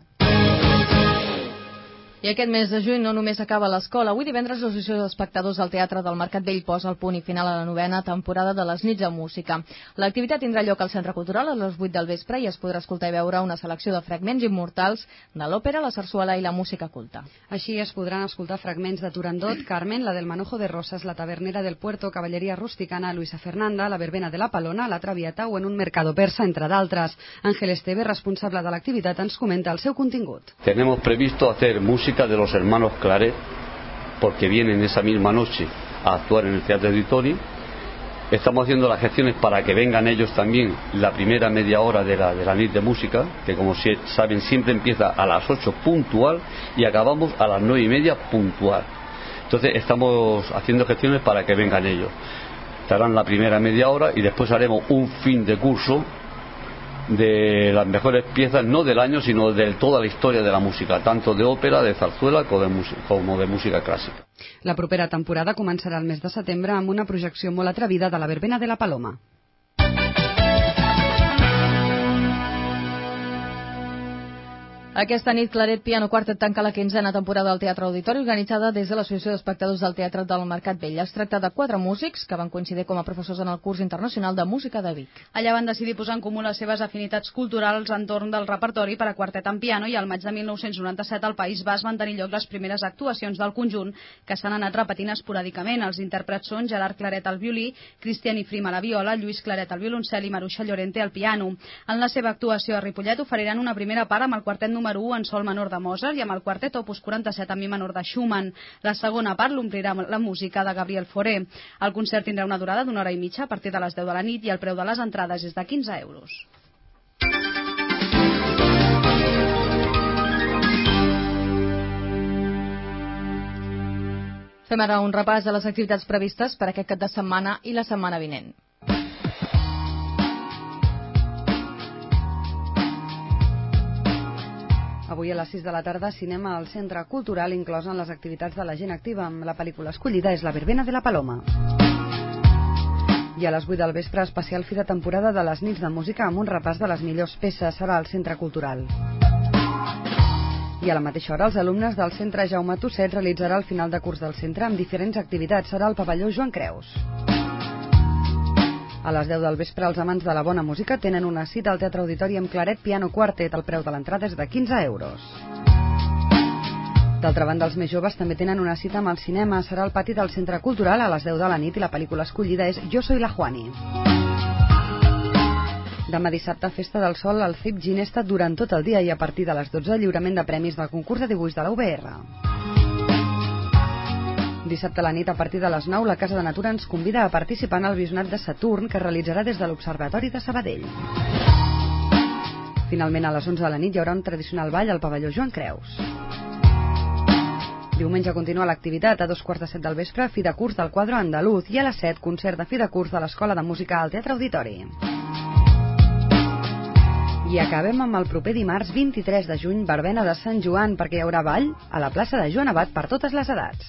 I aquest mes de juny no només acaba l'escola. Avui divendres l'Associació d'Espectadors del Teatre del Mercat Vell posa el punt i final a la novena temporada de les nits de música. L'activitat tindrà lloc al Centre Cultural a les vuit del vespre i es podrà escoltar i veure una selecció de fragments immortals de l'òpera, la sarsuela i la música culta. Així es podran escoltar fragments de Turandot, Carmen, la del Manojo de Rosas, la Tabernera del Puerto, Cavalleria Rusticana, Luisa Fernanda, la Verbena de la Palona, la Traviata o en un mercado persa, entre d'altres. Ángel Esteve, responsable de l'activitat, ens comenta el seu contingut. Tenemos previsto hacer música de los hermanos Claret, porque vienen esa misma noche a actuar en el Teatro Auditori. Estamos haciendo las gestiones para que vengan ellos también la primera media hora de la, de la nit de música, que como saben siempre empieza a las ocho puntual y acabamos a las nueve y media puntual. Entonces estamos haciendo gestiones para que vengan ellos. Estarán la primera media hora y después haremos un fin de curso de las mejores piezas, no del año, sino de toda la historia de la música, tanto de òpera, de zarzuela com de, com de música clàssica. La propera temporada començarà el mes de setembre amb una projecció molt atrevida de la Verbena de la Paloma. Aquesta nit, Claret Piano Quartet tanca la quinzena temporada del Teatre Auditori, organitzada des de l'Associació d'Espectadors del Teatre del Mercat Vell. Es tracta de quatre músics que van coincidir com a professors en el curs internacional de música de Vic. Allà van decidir posar en comú les seves afinitats culturals entorn del repertori per a quartet en piano, i al maig de mil nou-cents noranta-set al País Basc van tenir lloc les primeres actuacions del conjunt, que s'han anat repetint esporàdicament. Els intèrprets són Gerard Claret al violí, Cristian Ifrim a la viola, Lluís Claret al violoncel i Maruixa Llorente al piano. En la seva actuació a Ripollet oferiran una primera part amb el quartet número u en sol menor de Mozart i amb el quartet opus quaranta-set en mi menor de Schumann. La segona part l'omplirà la música de Gabriel Fauré. El concert tindrà una durada d'una hora i mitja a partir de les deu de la nit i el preu de les entrades és de quinze euros. Fem ara un repàs de les activitats previstes per aquest cap de setmana i la setmana vinent. Avui a les sis de la tarda, cinema al Centre Cultural, inclòs en les activitats de la gent activa. Amb la pel·lícula escollida és La Verbena de la Paloma. I a les vuit del vespre, especial fi de temporada de les nits de música amb un repàs de les millors peces. Serà al Centre Cultural. I a la mateixa hora, els alumnes del Centre Jaume Tusset realitzarà el final de curs del centre amb diferents activitats. Serà al pavelló Joan Creus. A les deu del vespre, els amants de la bona música tenen una cita al Teatre Auditori amb Claret Piano Quartet. El preu de l'entrada és de quinze euros. D'altra banda, els més joves també tenen una cita amb el cinema. Serà al pati del Centre Cultural a les deu de la nit i la pel·lícula escollida és Jo soy la Juani. Demà dissabte, Festa del Sol al C I P Ginesta durant tot el dia i a partir de les dotze lliurament de premis del concurs de dibuix de la U B R. Dissabte a la nit, a partir de les nou, la Casa de Natura ens convida a participar en el visionat de Saturn que es realitzarà des de l'Observatori de Sabadell. Finalment, a les onze de la nit hi haurà un tradicional ball al pavelló Joan Creus. Diumenge continua l'activitat. A dos quarts de set del vespre, fi de curs del Quadro Andaluz, i a les set, concert de fi de curs de l'Escola de Música al Teatre Auditori. I acabem amb el proper dimarts vint-i-tres de juny, verbena de Sant Joan, perquè hi haurà ball a la plaça de Joan Abat per totes les edats.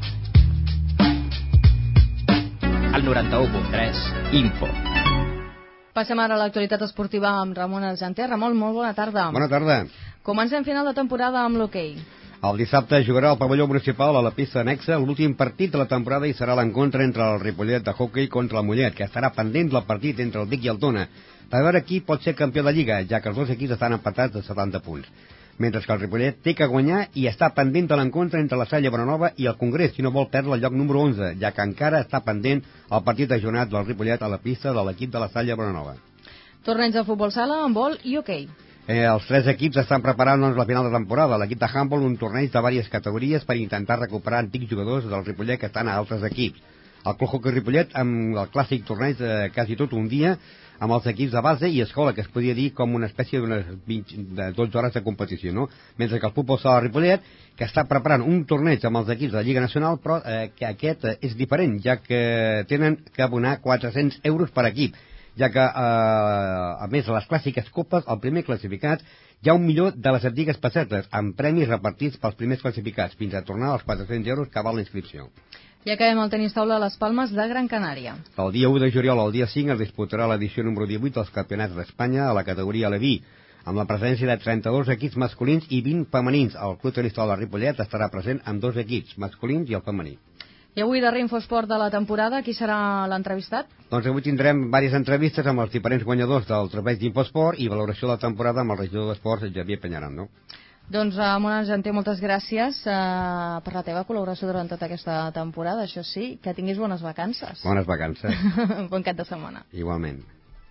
El noranta-u punt tres, Info. Passem ara a l'actualitat esportiva amb Ramon Argenter. Ramon, molt bona tarda. Bona tarda. Comencem final de temporada amb l'hoquei. El dissabte jugarà al pavelló municipal a la pista anexa l'últim partit de la temporada i serà l'encontre entre el Ripollet de hoquei contra el Mollet, que estarà pendent del partit entre el Vic i el Tona, per veure qui pot ser campió de Lliga, ja que els dos equips estan empatats de setanta punts. Mentre que el Ripollet té que guanyar i està pendent de l'encontre entre la Salle Bonanova i el Congrés, si no vol perdre el lloc número onze, ja que encara està pendent el partit ajornat del Ripollet a la pista de l'equip de la Salle Bonanova. Torneig de futbol sala, handbol i hoquei. Eh, els tres equips estan preparant doncs, la final de temporada. L'equip de handball, un torneig de diverses categories per intentar recuperar antics jugadors del Ripollet que estan a altres equips. El Club Hockey Ripollet amb el clàssic torneig de quasi tot un dia amb els equips de base i escola, que es podria dir com una espècie d'unes dotze hores de competició, no? Mentre que el futbol sala Ripollet, que està preparant un torneig amb els equips de la Lliga Nacional, però eh, que aquest eh, és diferent, ja que tenen que abonar quatre-cents euros per equip, ja que, eh, a més de les clàssiques copes, el primer classificat hi ha un milió de les antigues pessetes, amb premis repartits pels primers classificats, fins a tornar als quatre-cents euros que val la inscripció. I acabem el tenis taula a les Palmes de Gran Canària. El dia u de juliol al dia cinc es disputarà l'edició número divuit dels Campionats d'Espanya a la categoria Leví, amb la presència de trenta-dos equips masculins i vint femenins. El Club Tenis Taula Ripollet estarà present amb dos equips, masculins i el femení. I avui, darrer Infosport de la temporada, qui serà l'entrevistat? Doncs avui tindrem diverses entrevistes amb els diferents guanyadors del Torneig d'Infosport i valoració de la temporada amb el regidor d'Esports, Javier Peñarán, no? Doncs, Ramon Argenter, moltes gràcies uh, per la teva col·laboració durant tota aquesta temporada. Això sí, que tinguis bones vacances. Bones vacances. Bon cap de setmana. Igualment.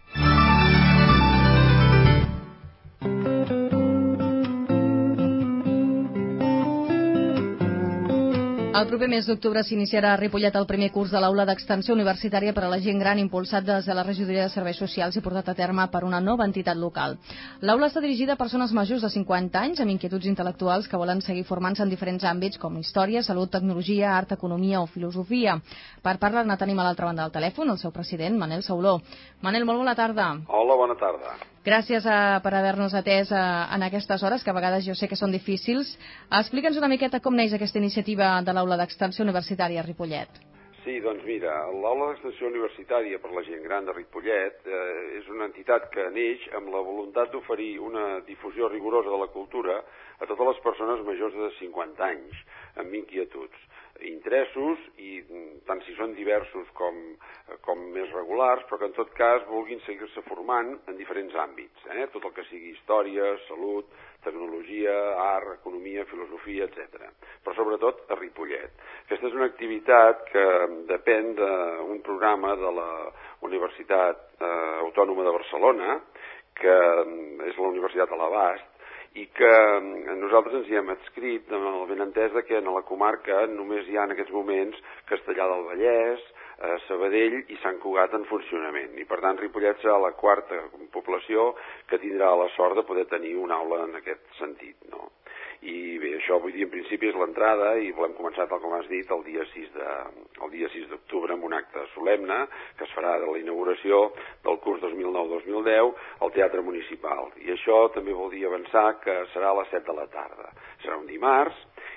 El proper mes d'octubre s'iniciarà a Ripollet el primer curs de l'Aula d'Extensió Universitària per a la gent gran, impulsat des de la Regidoria de Serveis Socials i portat a terme per una nova entitat local. L'aula està dirigida a persones majors de cinquanta anys amb inquietuds intel·lectuals que volen seguir formant-se en diferents àmbits com història, salut, tecnologia, art, economia o filosofia. Per parlar ne tenim a l'altra banda del telèfon el seu president, Manel Sauló. Manel, molt bona tarda. Hola, bona tarda. Gràcies a, per haver-nos atès a, en aquestes hores, que a vegades jo sé que són difícils. Explica'ns una miqueta com neix aquesta iniciativa de l'Aula d'Extensió Universitària a Ripollet. Sí, doncs mira, l'Aula d'Extensió Universitària per la gent gran de Ripollet eh, és una entitat que neix amb la voluntat d'oferir una difusió rigorosa de la cultura a totes les persones majors de cinquanta anys, amb inquietuds, interessos, i tant si són diversos com, com més regulars, però que en tot cas vulguin seguir-se formant en diferents àmbits, eh? Tot el que sigui història, salut, tecnologia, art, economia, filosofia, etcètera. Però sobretot a Ripollet. Aquesta és una activitat que depèn d'un programa de la Universitat eh, Autònoma de Barcelona, que és la Universitat a l'Abast, i que nosaltres ens hi hem adscrit amb el benentès que en la comarca només hi ha en aquests moments Castellar del Vallès, eh, Sabadell i Sant Cugat en funcionament. I per tant Ripollet serà la quarta població que tindrà la sort de poder tenir una aula en aquest sentit, no? I bé, això vull dir en principi és l'entrada i volem començar, tal com has dit, el dia sis de, el dia sis d'octubre amb un acte solemne que es farà de la inauguració del curs dos mil nou dos mil deu al Teatre Municipal. I això també vol dir avançar que serà a les set de la tarda. Serà un dimarts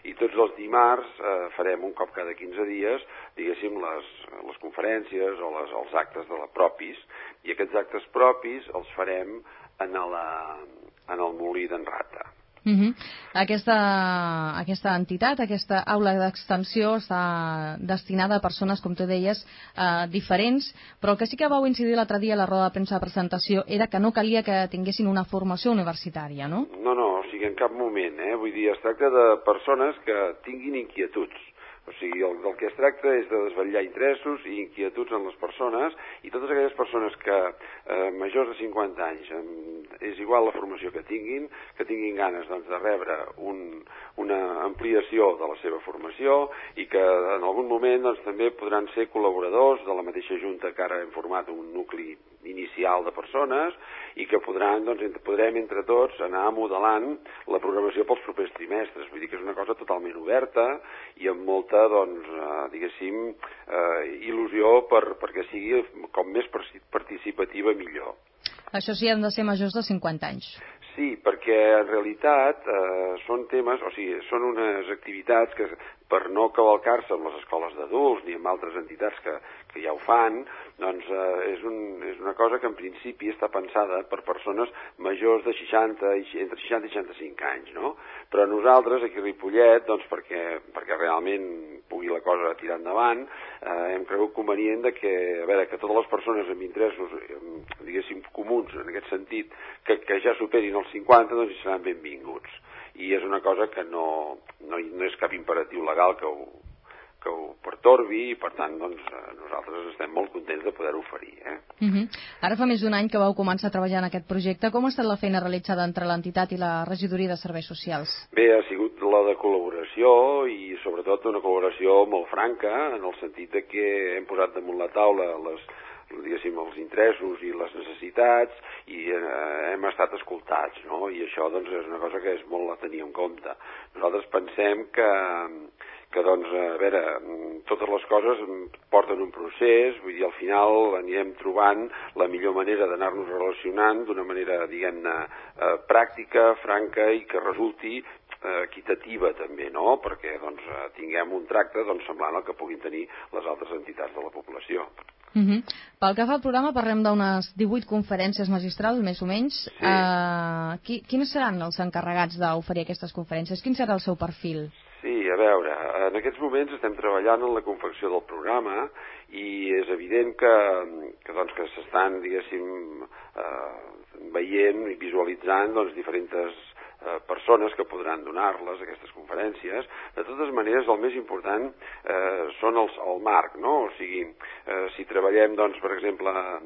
i tots els dimarts eh, farem un cop cada quinze dies, diguéssim, les, les conferències o les, els actes de la propis, i aquests actes propis els farem en, la, en el molí d'en Rata. Uh -huh. aquesta, aquesta entitat, aquesta aula d'extensió està destinada a persones, com tu deies, eh, diferents, però el que sí que vau incidir l'altre dia a la roda de premsa de presentació era que no calia que tinguessin una formació universitària, no? No, no, o sigui, en cap moment, eh? Vull dir, es tracta de persones que tinguin inquietuds. O sigui, el, del que es tracta és de desvetllar interessos i inquietuds en les persones, i totes aquelles persones que, eh, majors de cinquanta anys, eh, és igual la formació que tinguin, que tinguin ganes doncs, de rebre un, una ampliació de la seva formació, i que en algun moment doncs, també podran ser col·laboradors de la mateixa junta que ara hem format un nucli inicial de persones, i que podran, doncs, entre, podrem entre tots anar modelant la programació pels propers trimestres. Vull dir que és una cosa totalment oberta i amb molta, doncs, eh, diguéssim, eh, il·lusió per, perquè sigui com més participativa millor. Això sí, han de ser majors de cinquanta anys. Sí, perquè en realitat eh, són temes, o sigui, són unes activitats que per no cavalcar-se amb les escoles d'adults ni amb altres entitats que, que ja ho fan, doncs eh, és, un, és una cosa que en principi està pensada per persones majors de seixanta, entre seixanta i seixanta-cinc anys, no? Però nosaltres aquí a Ripollet, doncs perquè, perquè realment pugui la cosa tirar endavant, eh, hem cregut convenient de que, a veure, que totes les persones amb interessos, eh, diguéssim, comuns en aquest sentit, que, que ja superin els cinquanta, doncs hi seran benvinguts. I és una cosa que no, no, no és cap imperatiu legal que ho, que ho pertorbi, i per tant doncs, nosaltres estem molt contents de poder-ho oferir. Eh? Uh -huh. Ara fa més d'un any que vau començar a treballar en aquest projecte. Com ha estat la feina realitzada entre l'entitat i la regidoria de serveis socials? Bé, ha sigut la de col·laboració, i sobretot una col·laboració molt franca, en el sentit de que hem posat damunt la taula les diguéssim, els interessos i les necessitats, i eh, hem estat escoltats, no? I això doncs, és una cosa que és molt a tenir en compte. Nosaltres pensem que, que doncs, a veure, totes les coses porten un procés, vull dir, al final anirem trobant la millor manera d'anar-nos relacionant d'una manera, diguem-ne, eh, pràctica, franca, i que resulti eh, equitativa també, no? Perquè doncs, tinguem un tracte doncs, semblant al que puguin tenir les altres entitats de la població. Uh -huh. Pel que fa al programa, parlem d'unes divuit conferències magistrals, més o menys. Sí. Uh, qui, quins seran els encarregats d'oferir aquestes conferències? Quin serà el seu perfil? Sí, a veure, en aquests moments estem treballant en la confecció del programa, i és evident que, que, doncs, que s'estan, diguéssim, eh, veient i visualitzant doncs, diferents eh, persones que podran donar-les aquestes conferències. De totes maneres, el més important eh, són els, el marc, no? O sigui, eh, si treballem, doncs, per exemple,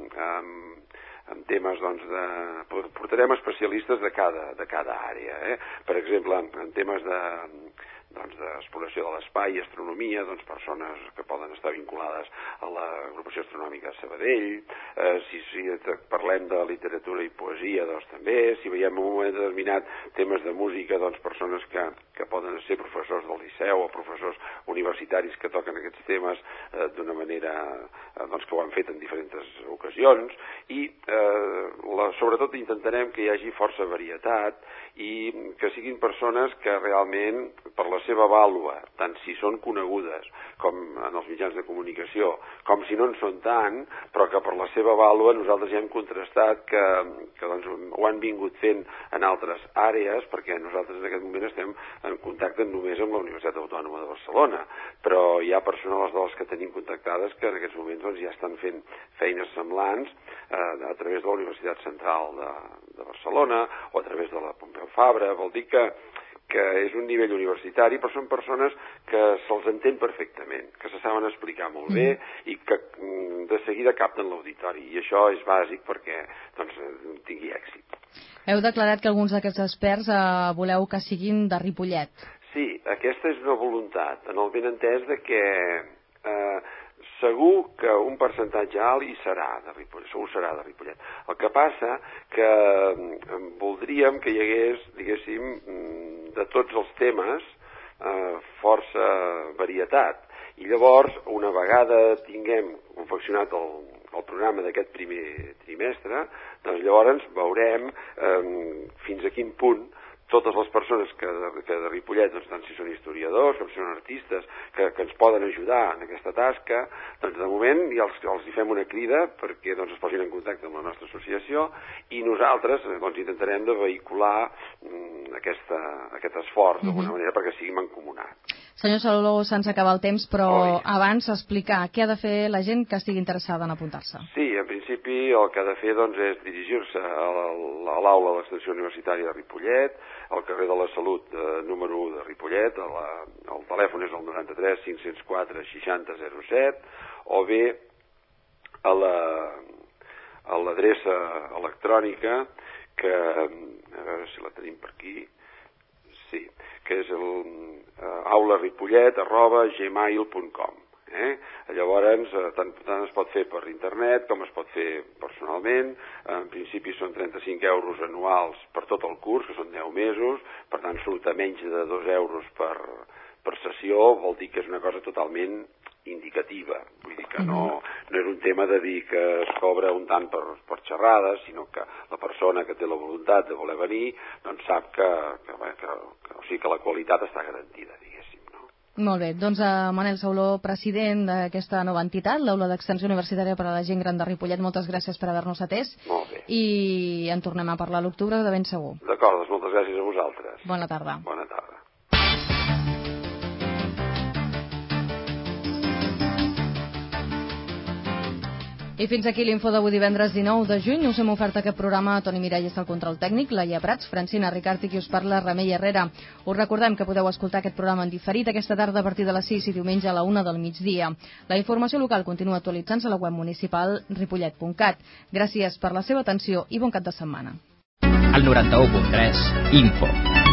amb, amb temes, doncs, de... portarem especialistes de cada, de cada àrea, eh? Per exemple, en, en temes de... doncs, d'exploració de l'espai i astronomia, doncs, persones que poden estar vinculades a l'agrupació astronòmica de Sabadell, eh, si, si parlem de literatura i poesia, doncs també, si veiem en un moment determinat temes de música, doncs persones que, que poden ser professors del Liceu o professors universitaris que toquen aquests temes eh, d'una manera eh, doncs, que ho han fet en diferents ocasions, i eh, la, sobretot intentarem que hi hagi força varietat i que siguin persones que realment, per la seva vàlua, tant si són conegudes com en els mitjans de comunicació, com si no en són tant, però que per la seva vàlua nosaltres ja hem contrastat que, que doncs, ho han vingut fent en altres àrees, perquè nosaltres en aquest moment estem en contacte només amb la Universitat Autònoma de Barcelona, però hi ha persones de les que tenim contactades que en aquests moments doncs, ja estan fent feines semblants eh, a través de la Universitat Central de, de Barcelona o a través de la Pompeu Fabra. Vol dir que que és un nivell universitari, però són persones que se'ls entén perfectament, que se saben explicar molt bé i que de seguida capten l'auditori, i això és bàsic perquè doncs, tingui èxit. Heu declarat que alguns d'aquests experts eh, voleu que siguin de Ripollet. Sí, aquesta és una voluntat, en el benentès de que eh, segur que un percentatge alt hi serà de Ripollet, segur serà de Ripollet. El que passa que voldríem que hi hagués, diguéssim, de tots els temes eh, força varietat, i llavors una vegada tinguem confeccionat el, el programa d'aquest primer trimestre, doncs llavors veurem eh, fins a quin punt totes les persones que de, que de Ripollet, doncs, tant si són historiadors com si són artistes, que, que ens poden ajudar en aquesta tasca, doncs de moment ja els, els hi fem una crida perquè doncs, es posin en contacte amb la nostra associació i nosaltres doncs, intentarem de vehicular mm, aquesta, aquest esforç d'alguna uh-huh. manera perquè sigui mancomunat. Senyor Saloló, se'ns acaba el temps, però Oi. abans explicar què ha de fer la gent que estigui interessada en apuntar-se. Sí, en principi el que ha de fer doncs, és dirigir-se a l'aula de l'extensió universitària de Ripollet, al carrer de la Salut eh, número u de Ripollet, a la, el telèfon és el noranta-tres cinc-cents quatre seixanta zero set, o bé a la a l'adreça electrònica que, a veure si la tenim per aquí, sí, que és el uh, aularipollet arroba gmail punt com. Eh? Llavors, eh, tant, tant es pot fer per internet com es pot fer personalment. En principi són trenta-cinc euros anuals per tot el curs, que són deu mesos, per tant surt a menys de dos euros per, per sessió, vol dir que és una cosa totalment indicativa, vull dir que no, no és un tema de dir que es cobra un tant per, per xerrades, sinó que la persona que té la voluntat de voler venir doncs sap que, que, que, que, o sigui, que la qualitat està garantida, diguéssim. No? Molt bé, doncs a Manel Sauló, president d'aquesta nova entitat, l'Aula d'Extensió Universitària per a la Gent Gran de Ripollet, moltes gràcies per haver-nos atès. Molt bé. I en tornem a parlar a l'octubre de ben segur. D'acord, doncs moltes gràcies a vosaltres. Bona tarda. Bona tarda. I fins aquí l'info d'avui divendres dinou de juny. Us hem ofert aquest programa a Toni Miralles al control tècnic, Laia Prats, Francina Ricart i qui us parla, Remei Herrera. Us recordem que podeu escoltar aquest programa en diferit aquesta tarda a partir de les sis i diumenge a la una del migdia. La informació local continua actualitzant-se a la web municipal ripollet punt cat. Gràcies per la seva atenció i bon cap de setmana. El noranta-u punt tres, Info.